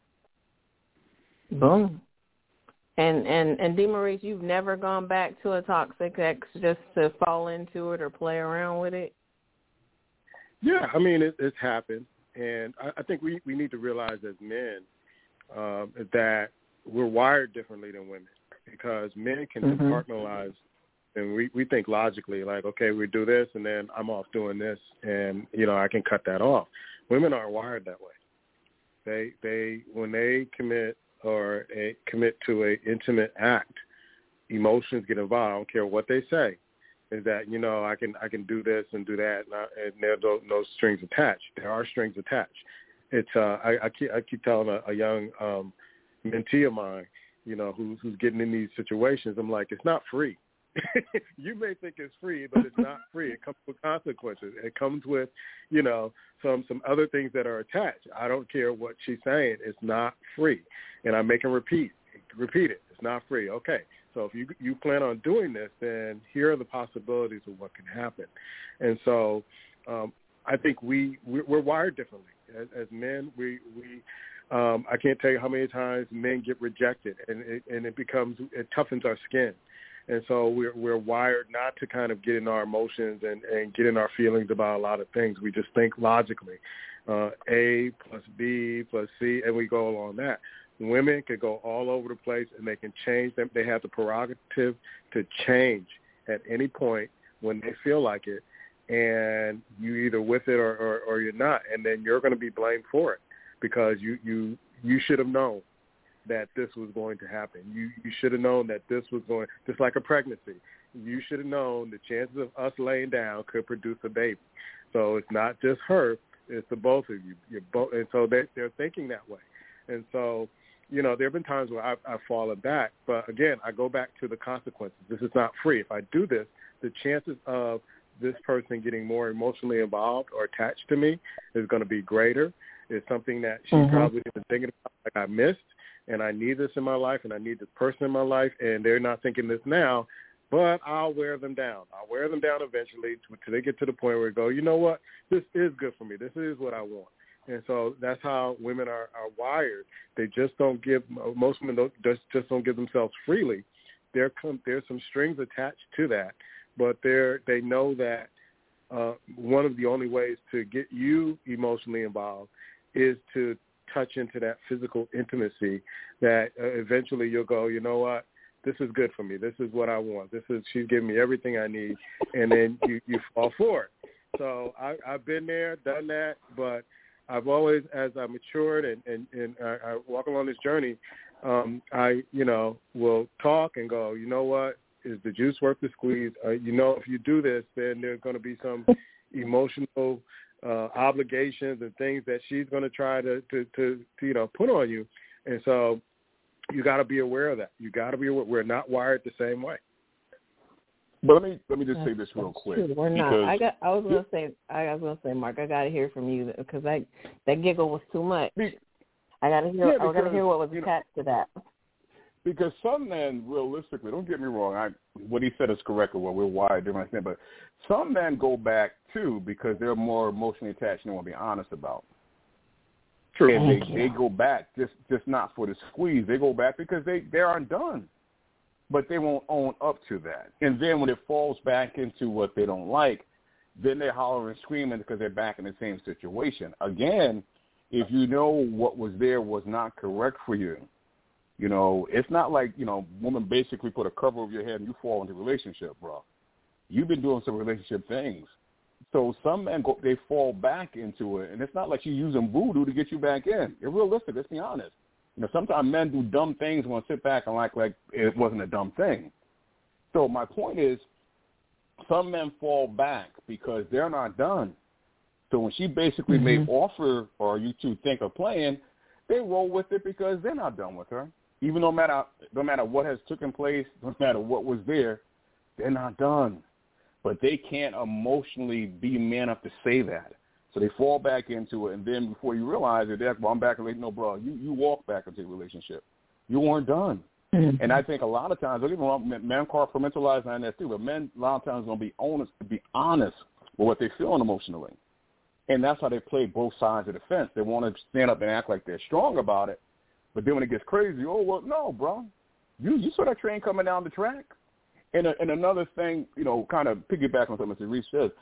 Boom. And DeMaurice, you've never gone back to a toxic ex just to fall into it or play around with it?
Yeah, I mean, it's happened. And I think we need to realize as men that we're wired differently than women, because men can compartmentalize, and we think logically, like, okay, we do this, and then I'm off doing this, and, I can cut that off. Women aren't wired that way. They when they commit to an intimate act, emotions get involved. I don't care what they say. Is that, I can do this and do that, and there are no strings attached. There are strings attached. It's I keep telling a young mentee of mine, who's getting in these situations. I'm like, it's not free. You may think it's free, but it's not free. It comes with consequences. It comes with, some other things that are attached. I don't care what she's saying. It's not free, and I make her repeat it. It's not free. Okay. So if you plan on doing this, then here are the possibilities of what can happen. And so I think we're wired differently. As men, I can't tell you how many times men get rejected, and it toughens our skin. And so we're wired not to kind of get in our emotions and get in our feelings about a lot of things. We just think logically, A plus B plus C, and we go along that. Women can go all over the place, and they can change them. They have the prerogative to change at any point when they feel like it, and you either with it or you're not, and then you're going to be blamed for it because you should have known that this was going to happen. You should have known that this was going, just like a pregnancy. You should have known the chances of us laying down could produce a baby. So it's not just her; it's the both of you. You're both, and so they're thinking that way. And so, you know, there have been times where I've fallen back, but again, I go back to the consequences. This is not free. If I do this, the chances of this person getting more emotionally involved or attached to me is going to be greater. It's something that she probably isn't thinking about, like I missed, and I need this in my life, and I need this person in my life, and they're not thinking this now, but I'll wear them down. I'll wear them down eventually until they get to the point where they go, you know what, this is good for me. This is what I want. And so that's how women are wired. They just don't give, most women just don't give themselves freely. There's some strings attached to that, but they know that one of the only ways to get you emotionally involved is to touch into that physical intimacy that eventually you'll go, you know what, this is good for me. This is what I want. She's giving me everything I need, and then you fall for it. So I've been there, done that, but I've always, as I matured and I walk along this journey, I, you know, will talk and go, you know what, is the juice worth the squeeze? You know, if you do this, then there's going to be some emotional obligations and things that she's going to try to you know, put on you. And so you got to be aware of that. You got to be aware. We're not wired the same way.
But let me just say this real quick.
True. We're not. I was gonna say, Mark, I gotta hear from you because that giggle was too much. I gotta hear. I gotta hear what was attached to that.
Because some men, realistically, don't get me wrong, what he said is correct, or what we're wired different, but some men go back too because they're more emotionally attached and they want to be honest about. True. And they go back just not for the squeeze. They go back because they aren't done. But they won't own up to that. And then when it falls back into what they don't like, then they're hollering and screaming because they're back in the same situation. Again, if you know what was there was not correct for you, you know, it's not like, you know, woman basically put a cover over your head and you fall into a relationship, bro. You've been doing some relationship things. So some men, they fall back into it, and it's not like she's using voodoo to get you back in. It's realistic, let's be honest. You know, sometimes men do dumb things and want to sit back and act like it wasn't a dumb thing. So my point is, some men fall back because they're not done. So when she basically may offer, or you two think of playing, they roll with it because they're not done with her. Even no matter what has taken place, no matter what was there, they're not done. But they can't emotionally be man enough to say that. So they fall back into it, and then before you realize it, they're like, well, I'm back. Like, no, bro, you walk back into a relationship. You weren't done. And I think a lot of times, men compartmentalize on that too, but men a lot of times going to be honest with what they're feeling emotionally. And that's how they play both sides of the fence. They want to stand up and act like they're strong about it, but then when it gets crazy, oh, well, no, bro. You saw that train coming down the track? And another thing, you know, kind of piggyback on something that Reese says,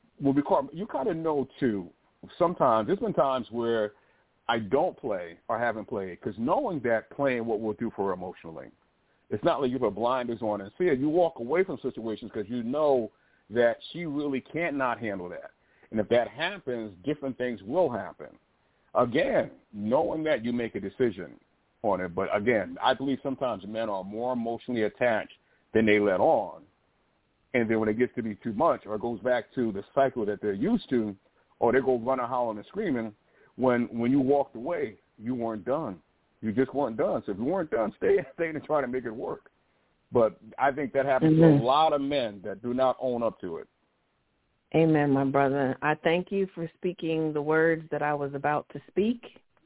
you kind of know, too, sometimes, there's been times where I don't play or haven't played because knowing that playing what we'll do for her emotionally. It's not like you put blinders on and see it. You walk away from situations because you know that she really can't not handle that. And if that happens, different things will happen. Again, knowing that, you make a decision on it. But, again, I believe sometimes men are more emotionally attached than they let on. And then when it gets to be too much or it goes back to the cycle that they're used to, or they go running, hollering, and screaming, when you walked away, you weren't done. You just weren't done. So if you weren't done, stay and try to make it work. But I think that happens to a lot of men that do not own up to it.
Amen, my brother. I thank you for speaking the words that I was about to speak.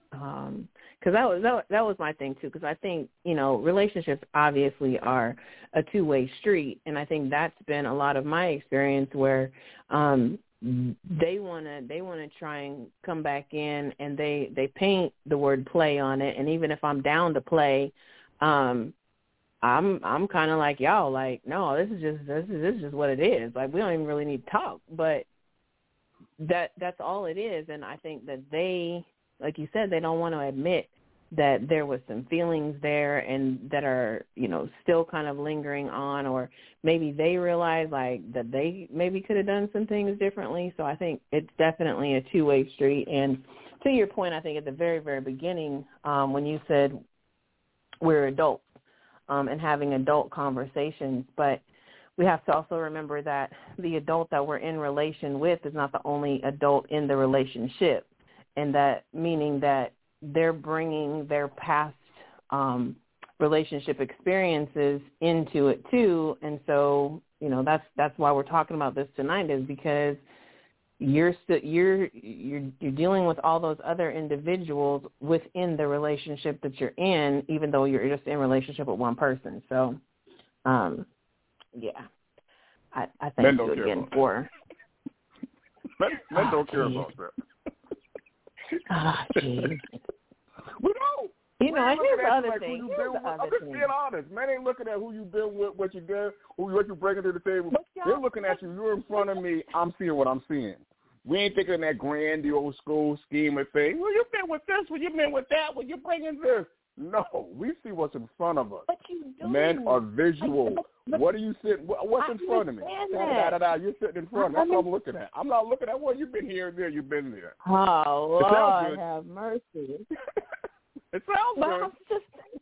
Because that was my thing, too, because I think, you know, relationships obviously are a two-way street, and I think that's been a lot of my experience where they want to try and come back in, and they paint the word play on it, and even if I'm down to play, I'm kind of like y'all, like, no, this is just what it is. Like, we don't even really need to talk, but that's all it is, and I think that they, like you said, they don't want to admit that there was some feelings there and that are, you know, still kind of lingering on, or maybe they realize like that they maybe could have done some things differently. So I think it's definitely a two-way street. And to your point, I think at the very, very beginning, when you said we're adults and having adult conversations, but we have to also remember that the adult that we're in relation with is not the only adult in the relationship, and that meaning that they're bringing their past relationship experiences into it too. And so, you know, that's why we're talking about this tonight, is because you're dealing with all those other individuals within the relationship that you're in, even though you're just in relationship with one person. So, yeah, I thank you again for.
Men don't care about that.
Geez.
We don't.
You know, and here's the other
like
thing.
I'm just being honest. Men ain't looking at who you've been with, what you did, what you bringing to the table. They're looking at you. You're in front of me. I'm seeing what I'm seeing. We ain't thinking that grandiose school scheme of thing. Well, you've been with this. Well, you've been with that. Well, you're bringing this. No, we see what's in front of us.
What you doing?
Men are visual. What are you sitting? What's in front of me? You're sitting in front. That's what I'm looking at. I'm not looking at, well, you've been here and there. You've been there.
Oh, Lord have mercy.
It sounds good.
I'm just,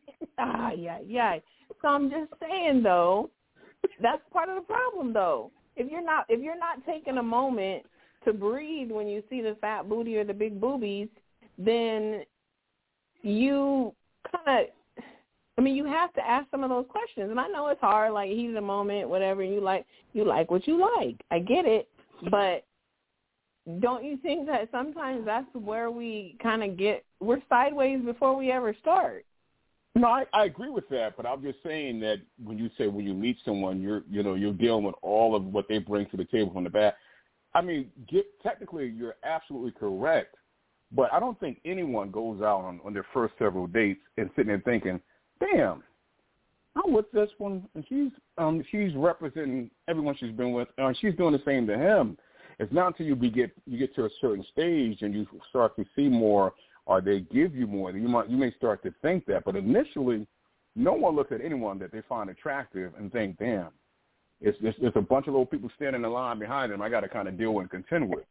So I'm just saying, though, that's part of the problem, though. If you're not taking a moment to breathe when you see the fat booty or the big boobies, then you kind of, you have to ask some of those questions. And I know it's hard, like heat of the moment, whatever. You like what you like. I get it, but don't you think that sometimes that's where we kind of we're sideways before we ever start?
No, I agree with that, but I'm just saying that when you meet someone, you're dealing with all of what they bring to the table from the back. Technically, you're absolutely correct, but I don't think anyone goes out on their first several dates and sitting there thinking, damn, I'm with this one, and she's representing everyone she's been with, and she's doing the same to him. It's not until you get to a certain stage and you start to see more, or they give you more, that you may start to think that. But initially, no one looks at anyone that they find attractive and think, damn, it's a bunch of little people standing in the line behind them I got to kind of deal with and contend with.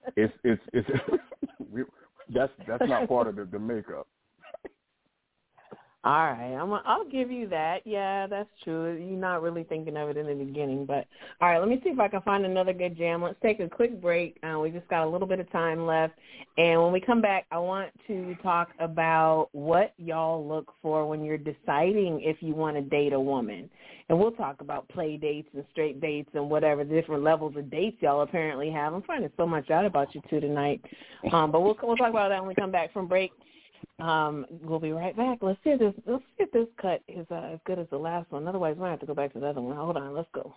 That's not part of the makeup.
All right, I'll give you that. Yeah, that's true. You're not really thinking of it in the beginning. But, all right, let me see if I can find another good jam. Let's take a quick break. We just got a little bit of time left. And when we come back, I want to talk about what y'all look for when you're deciding if you want to date a woman. And we'll talk about play dates and straight dates and whatever the different levels of dates y'all apparently have. I'm finding so much out about you two tonight. But we'll talk about that when we come back from break. We'll be right back. Let's see if this cut is as good as the last one. Otherwise, we're going to have to go back to the other one. Hold on. Let's go.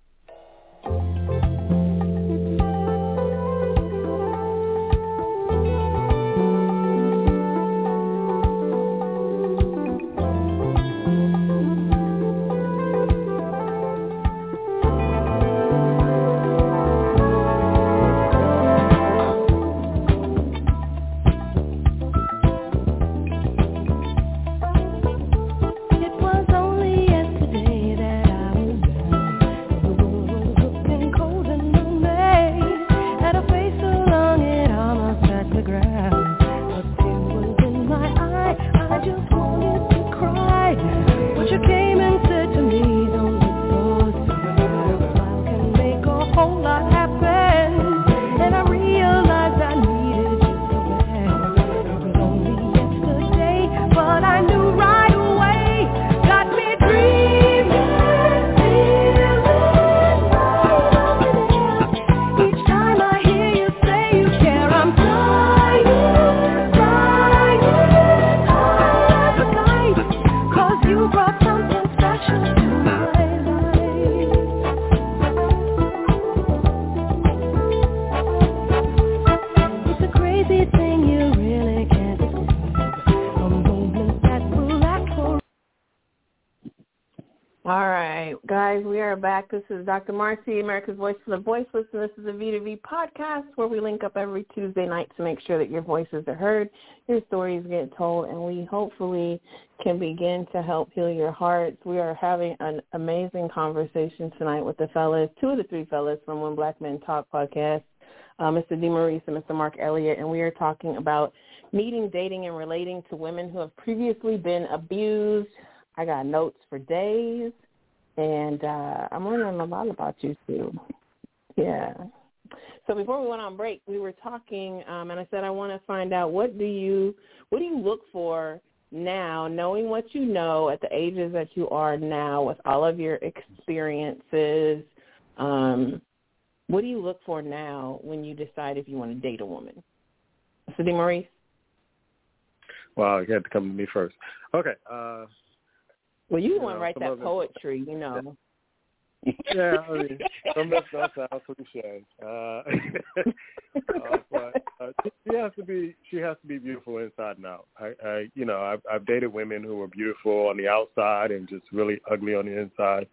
This is Dr. Marcy, America's Voice for the Voiceless, and this is the V2V podcast where we link up every Tuesday night to make sure that your voices are heard, your stories get told, and we hopefully can begin to help heal your hearts. We are having an amazing conversation tonight with the fellas, two of the three fellas from When Black Men Talk podcast, Mr. DeMaurice and Mr. Mark Elliott, and we are talking about meeting, dating, and relating to women who have previously been abused. I got notes for days. And I'm learning a lot about you, too. Yeah. So before we went on break, we were talking, and I said I want to find out what do you look for now, knowing what you know at the ages that you are now with all of your experiences. What do you look for now when you decide if you want to date a woman? So, DeMaurice?
Wow, you had to come to me first. Okay.
Well, you want to write that poetry, you know.
Yeah, I mean, some of that sounds cliche. But she has to be beautiful inside and out. I've dated women who were beautiful on the outside and just really ugly on the inside.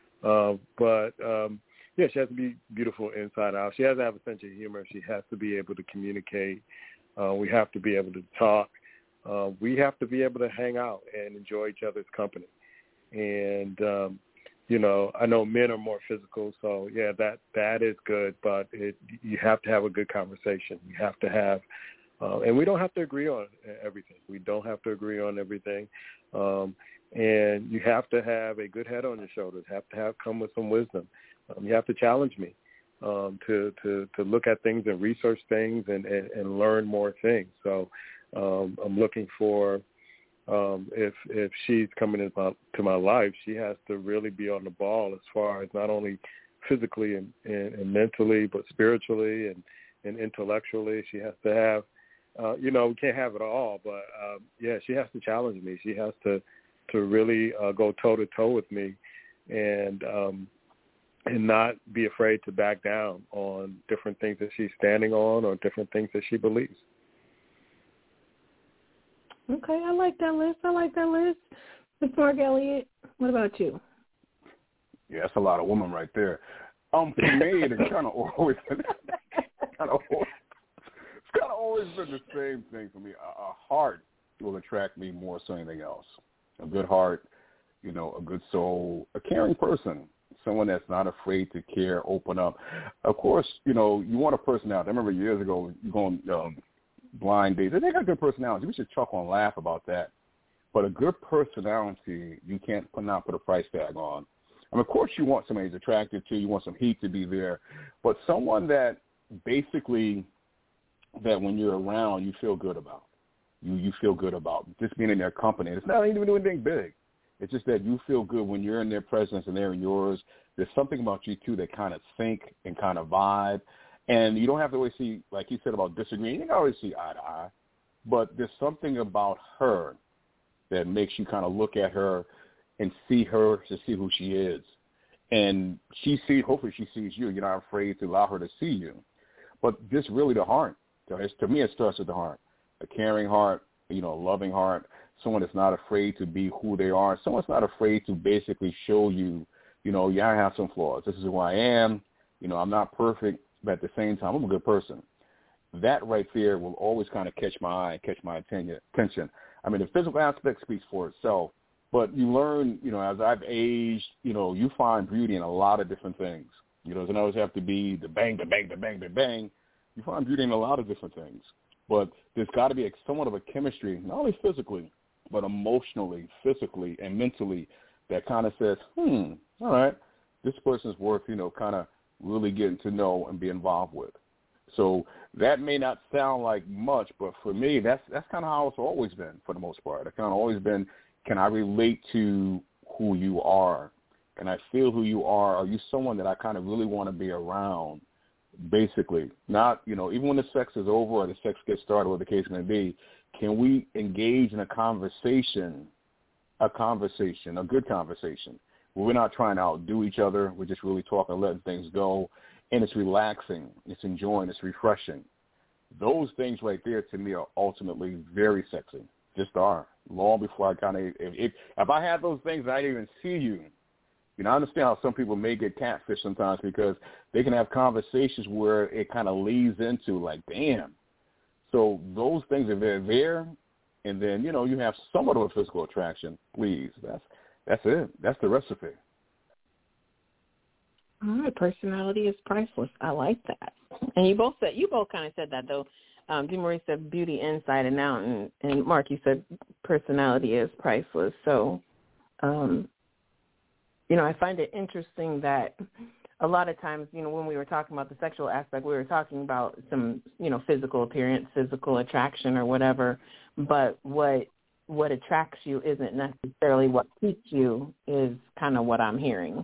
She has to be beautiful inside out. She has to have a sense of humor. She has to be able to communicate. We have to be able to talk. We have to be able to hang out and enjoy each other's company. And I know men are more physical, so yeah, that is good. But you have to have a good conversation. You have to have, and we don't have to agree on everything. We don't have to agree on everything, and you have to have a good head on your shoulders. Have to come with some wisdom. You have to challenge me to look at things and research things and learn more things. So I'm looking for. If she's coming into my life, she has to really be on the ball as far as not only physically and mentally, but spiritually and intellectually. She has to have, we can't have it all, but she has to challenge me. She has to really go toe to toe with me, and not be afraid to back down on different things that she's standing on or different things that she believes.
Okay, I like that list. Ms. Mark Elliott, what about you?
Yeah, that's a lot of women right there. For me, it's kind of always been the same thing for me. A heart will attract me more so than anything else. A good heart, a good soul, a caring person, someone that's not afraid to care, open up. Of course, you want a personality. I remember years ago, you going blind dates. They got good personality. We should chuckle and laugh about that. But a good personality, you can't not put a price tag on. I mean, of course, you want somebody who's attractive to you. You want some heat to be there. But someone that basically, that when you're around, you feel good about. You feel good about just being in their company. It's not even doing anything big. It's just that you feel good when you're in their presence and they're in yours. There's something about you, too, that kind of sync and kind of vibe. And you don't have to always see, like you said about disagreeing, you can always see eye to eye. But there's something about her that makes you kind of look at her and see her to see who she is. And hopefully she sees you. You're not afraid to allow her to see you. But this really the heart. To me, it starts with the heart. A caring heart, a loving heart, someone that's not afraid to be who they are. Someone's not afraid to basically show you, I have some flaws. This is who I am. I'm not perfect. But at the same time, I'm a good person. That right there will always kind of catch my eye, catch my attention. I mean, the physical aspect speaks for itself, but you learn, as I've aged, you find beauty in a lot of different things. It doesn't always have to be the bang, the bang, the bang, the bang. You find beauty in a lot of different things. But there's got to be somewhat of a chemistry, not only physically, but emotionally, physically, and mentally that kind of says, all right, this person's worth, kind of really getting to know and be involved with. So that may not sound like much, but for me, that's kind of how it's always been for the most part. It's kind of always been, can I relate to who you are? Can I feel who you are? Are you someone that I kind of really want to be around, basically? Not, even when the sex is over or the sex gets started, whatever the case may be, can we engage in a conversation, a good conversation? We're not trying to outdo each other. We're just really talking and letting things go. And it's relaxing. It's enjoying. It's refreshing. Those things right there to me are ultimately very sexy. Just are. Long before I kind of, if I had those things, I didn't even see you. I understand how some people may get catfish sometimes because they can have conversations where it kind of leads into like, damn. So those things, if they're there, and then, you have somewhat of a physical attraction, please, that's it. That's the recipe.
All right, personality is priceless. I like that. And you both kind of said that though. DeMaurice said beauty inside and out, and Mark, you said personality is priceless. So, I find it interesting that a lot of times, when we were talking about the sexual aspect, we were talking about some, physical appearance, physical attraction or whatever, but what attracts you isn't necessarily what keeps you is kind of what I'm hearing.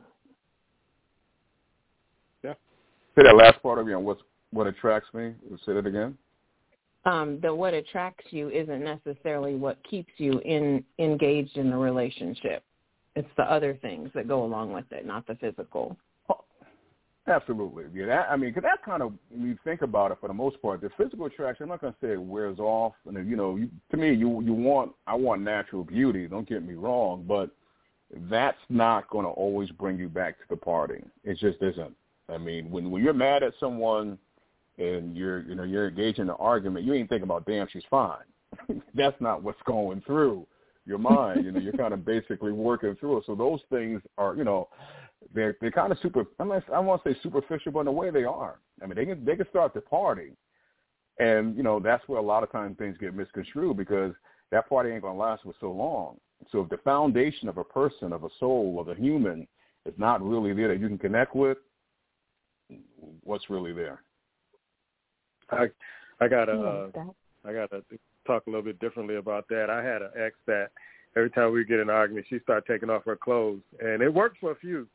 Yeah. Say that last part again. What attracts me? Say that again.
That what attracts you isn't necessarily what keeps you engaged in the relationship. It's the other things that go along with it, not the physical.
Absolutely. Yeah, because that kind of, when you think about it, for the most part, the physical attraction, I'm not going to say it wears off. And, to me, I want natural beauty. Don't get me wrong, but that's not going to always bring you back to the party. It just isn't. When you're mad at someone and you're engaged in an argument, you ain't thinking about, damn, she's fine. That's not what's going through your mind. You're kind of basically working through it. So those things are, they're kind of I won't say superficial, but in a way they are. They can start the party, and that's where a lot of times things get misconstrued because that party ain't gonna last for so long. So if the foundation of a person, of a soul, of a human is not really there that you can connect with, what's really there?
I gotta talk a little bit differently about that. I had an ex that every time we get in an argument, she started taking off her clothes, and it worked for a few.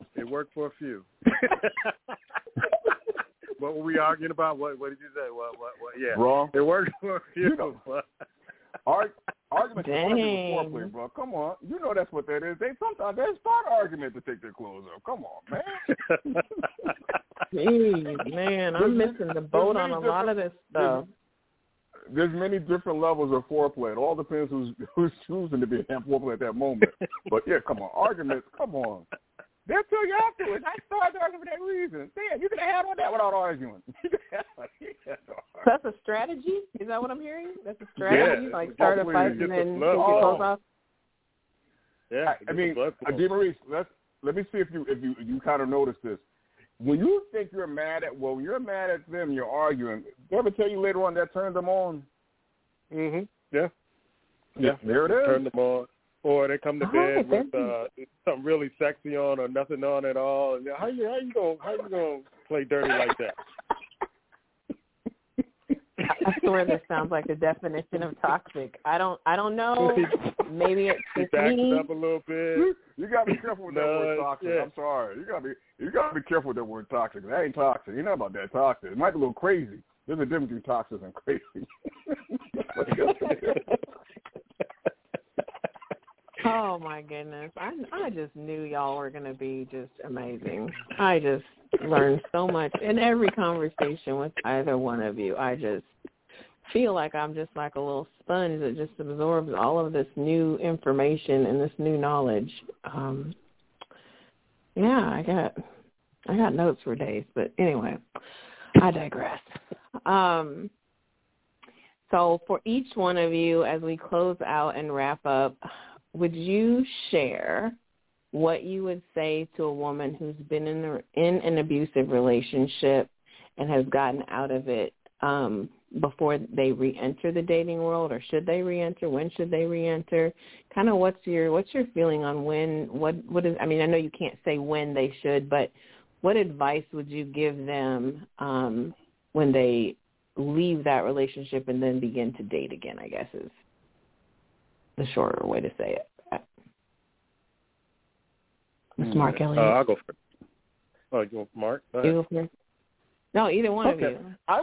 What were we arguing about? What did you say? What? Yeah,
wrong.
It worked for a few.
Argument with foreplay, bro. Come on, that's what that is. Sometimes they start argument to take their clothes off. Come on, man.
Jeez, man, I'm missing the boat on a lot of this stuff.
There's many different levels of foreplay. It all depends who's choosing to be in that foreplay at that moment. But yeah, come on, arguments. Come on. They'll tell you afterwards. I started arguing for that reason. Damn, you could have had on that without arguing.
That's a strategy? Is that what I'm hearing? That's a strategy?
Yeah,
start a fight and then take your clothes off?
Yeah.
DeMaurice, let me see if you kind of notice this. When you think you're mad at them, you're arguing. They ever tell you later on that turned them on?
Mhm. Yeah.
There it is.
Turn them on, or they come to bed with something really sexy on, or nothing on at all. And how you gonna play dirty like that?
I swear this sounds like the definition of toxic. I don't know. Maybe it's just me.
Up a little bit.
You gotta be careful with that word toxic. Yeah. I'm sorry. You gotta be careful with that word toxic. That ain't toxic. You're not about that toxic. It might be a little crazy. There's a difference between toxic and crazy.
Oh my goodness. I just knew y'all were gonna be just amazing. I just learned so much in every conversation with either one of you. I just feel like I'm just like a little sponge that just absorbs all of this new information and this new knowledge. I got notes for days, but anyway, I digress. So for each one of you, as we close out and wrap up, would you share what you would say to a woman who's been in an abusive relationship and has gotten out of it before they re-enter the dating world, or should they re-enter? When should they re-enter? Kind of what's your feeling on when? What is? I mean, I know you can't say when they should, but what advice would you give them when they leave that relationship and then begin to date again? I guess is the shorter way to say it. Ms. Mark Elliott.
I'll go first. Oh, you want Mark?
You go first? No, either one of you.
I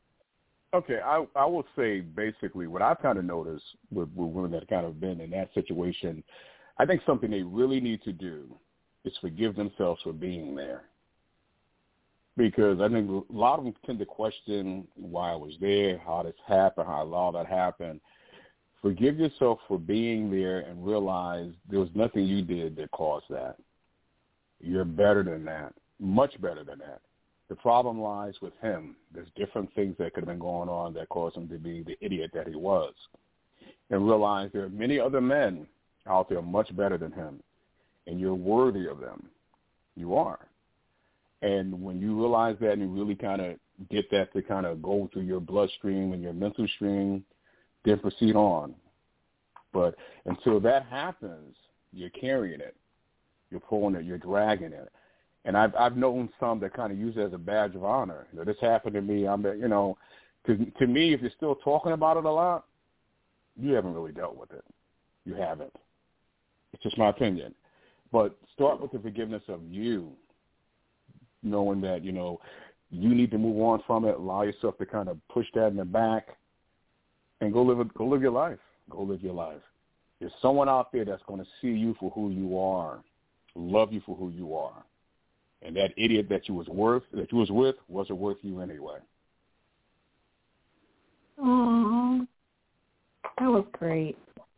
will say basically what I've kind of noticed with women that kind of been in that situation, I think something they really need to do is forgive themselves for being there. Because I think a lot of them tend to question why I was there, how this happened, how I allowed that happen. Forgive yourself for being there and realize there was nothing you did that caused that. You're better than that, much better than that. The problem lies with him. There's different things that could have been going on that caused him to be the idiot that he was. And realize there are many other men out there much better than him, and you're worthy of them. You are. And when you realize that and you really kind of get that to kind of go through your bloodstream and your mental stream, then proceed on. But until that happens, you're carrying it. You're pulling it. You're dragging it. And I've known some that kind of use it as a badge of honor. You know, this happened to me. To me, if you're still talking about it a lot, you haven't really dealt with it. You haven't. It's just my opinion. But start with the forgiveness of you, knowing that, you need to move on from it. Allow yourself to kind of push that in the back and go live your life. Go live your life. There's someone out there that's going to see you for who you are, love you for who you are. And that idiot that you was with wasn't worth you anyway.
Aww. That was great.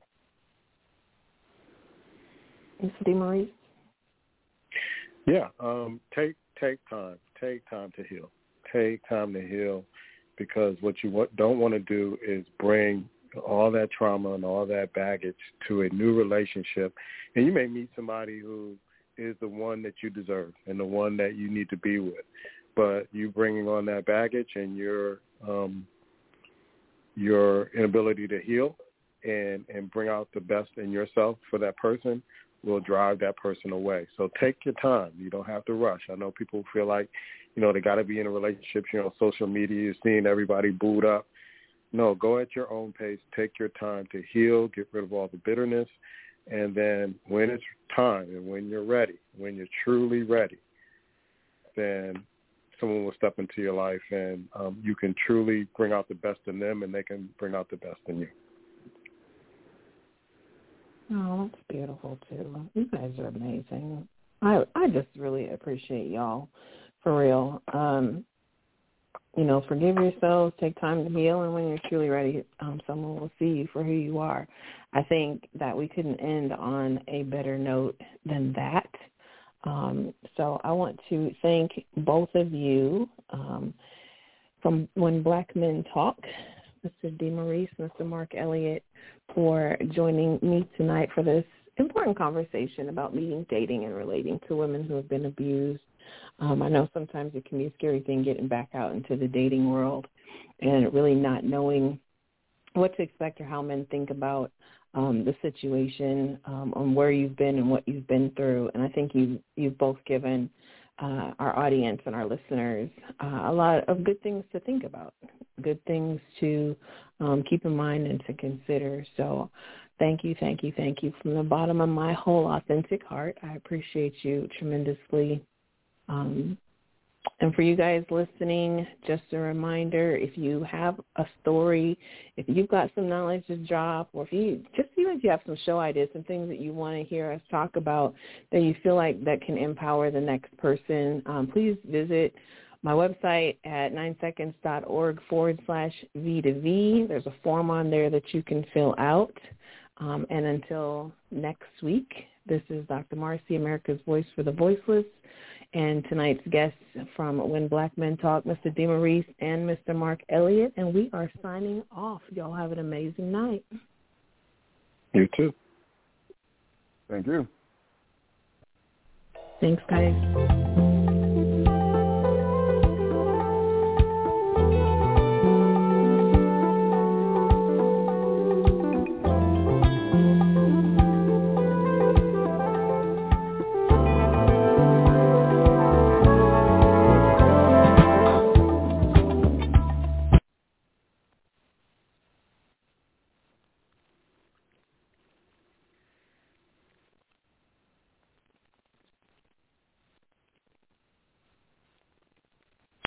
Mr. DeMaurice?
Yeah, take time. Take time to heal. Take time to heal, because what you don't want to do is bring all that trauma and all that baggage to a new relationship. And you may meet somebody who is the one that you deserve and the one that you need to be with. But you bringing on that baggage and your inability to heal and bring out the best in yourself for that person will drive that person away. So take your time. You don't have to rush. I know people feel like, they got to be in a relationship. On social media, you're seeing everybody booed up. No, go at your own pace. Take your time to heal, get rid of all the bitterness, and then when it's time and when you're ready, when you're truly ready, then someone will step into your life and you can truly bring out the best in them and they can bring out the best in you.
Oh, that's beautiful, too. You guys are amazing. I just really appreciate y'all, for real. Forgive yourselves, take time to heal, and when you're truly ready, someone will see you for who you are. I think that we couldn't end on a better note than that. So I want to thank both of you from When Black Men Talk, Mr. DeMaurice, Mr. Mark Elliott, for joining me tonight for this important conversation about meeting, dating, and relating to women who have been abused. I know sometimes it can be a scary thing getting back out into the dating world and really not knowing what to expect or how men think about the situation, on where you've been and what you've been through. And I think you've both given our audience and our listeners a lot of good things to think about, good things to keep in mind and to consider. So thank you from the bottom of my whole authentic heart. I appreciate you tremendously. And for you guys listening, just a reminder, if you have a story, if you've got some knowledge to drop, or even if you have some show ideas, some things that you want to hear us talk about that you feel like that can empower the next person, please visit my website at 9seconds.org/V2V. There's a form on there that you can fill out. And until next week, this is Dr. Marcy, America's Voice for the Voiceless, and tonight's guests from When Black Men Talk, Mr. DeMaurice and Mr. Mark Elliott, and we are signing off. Y'all have an amazing night.
You too.
Thank you.
Thanks, guys.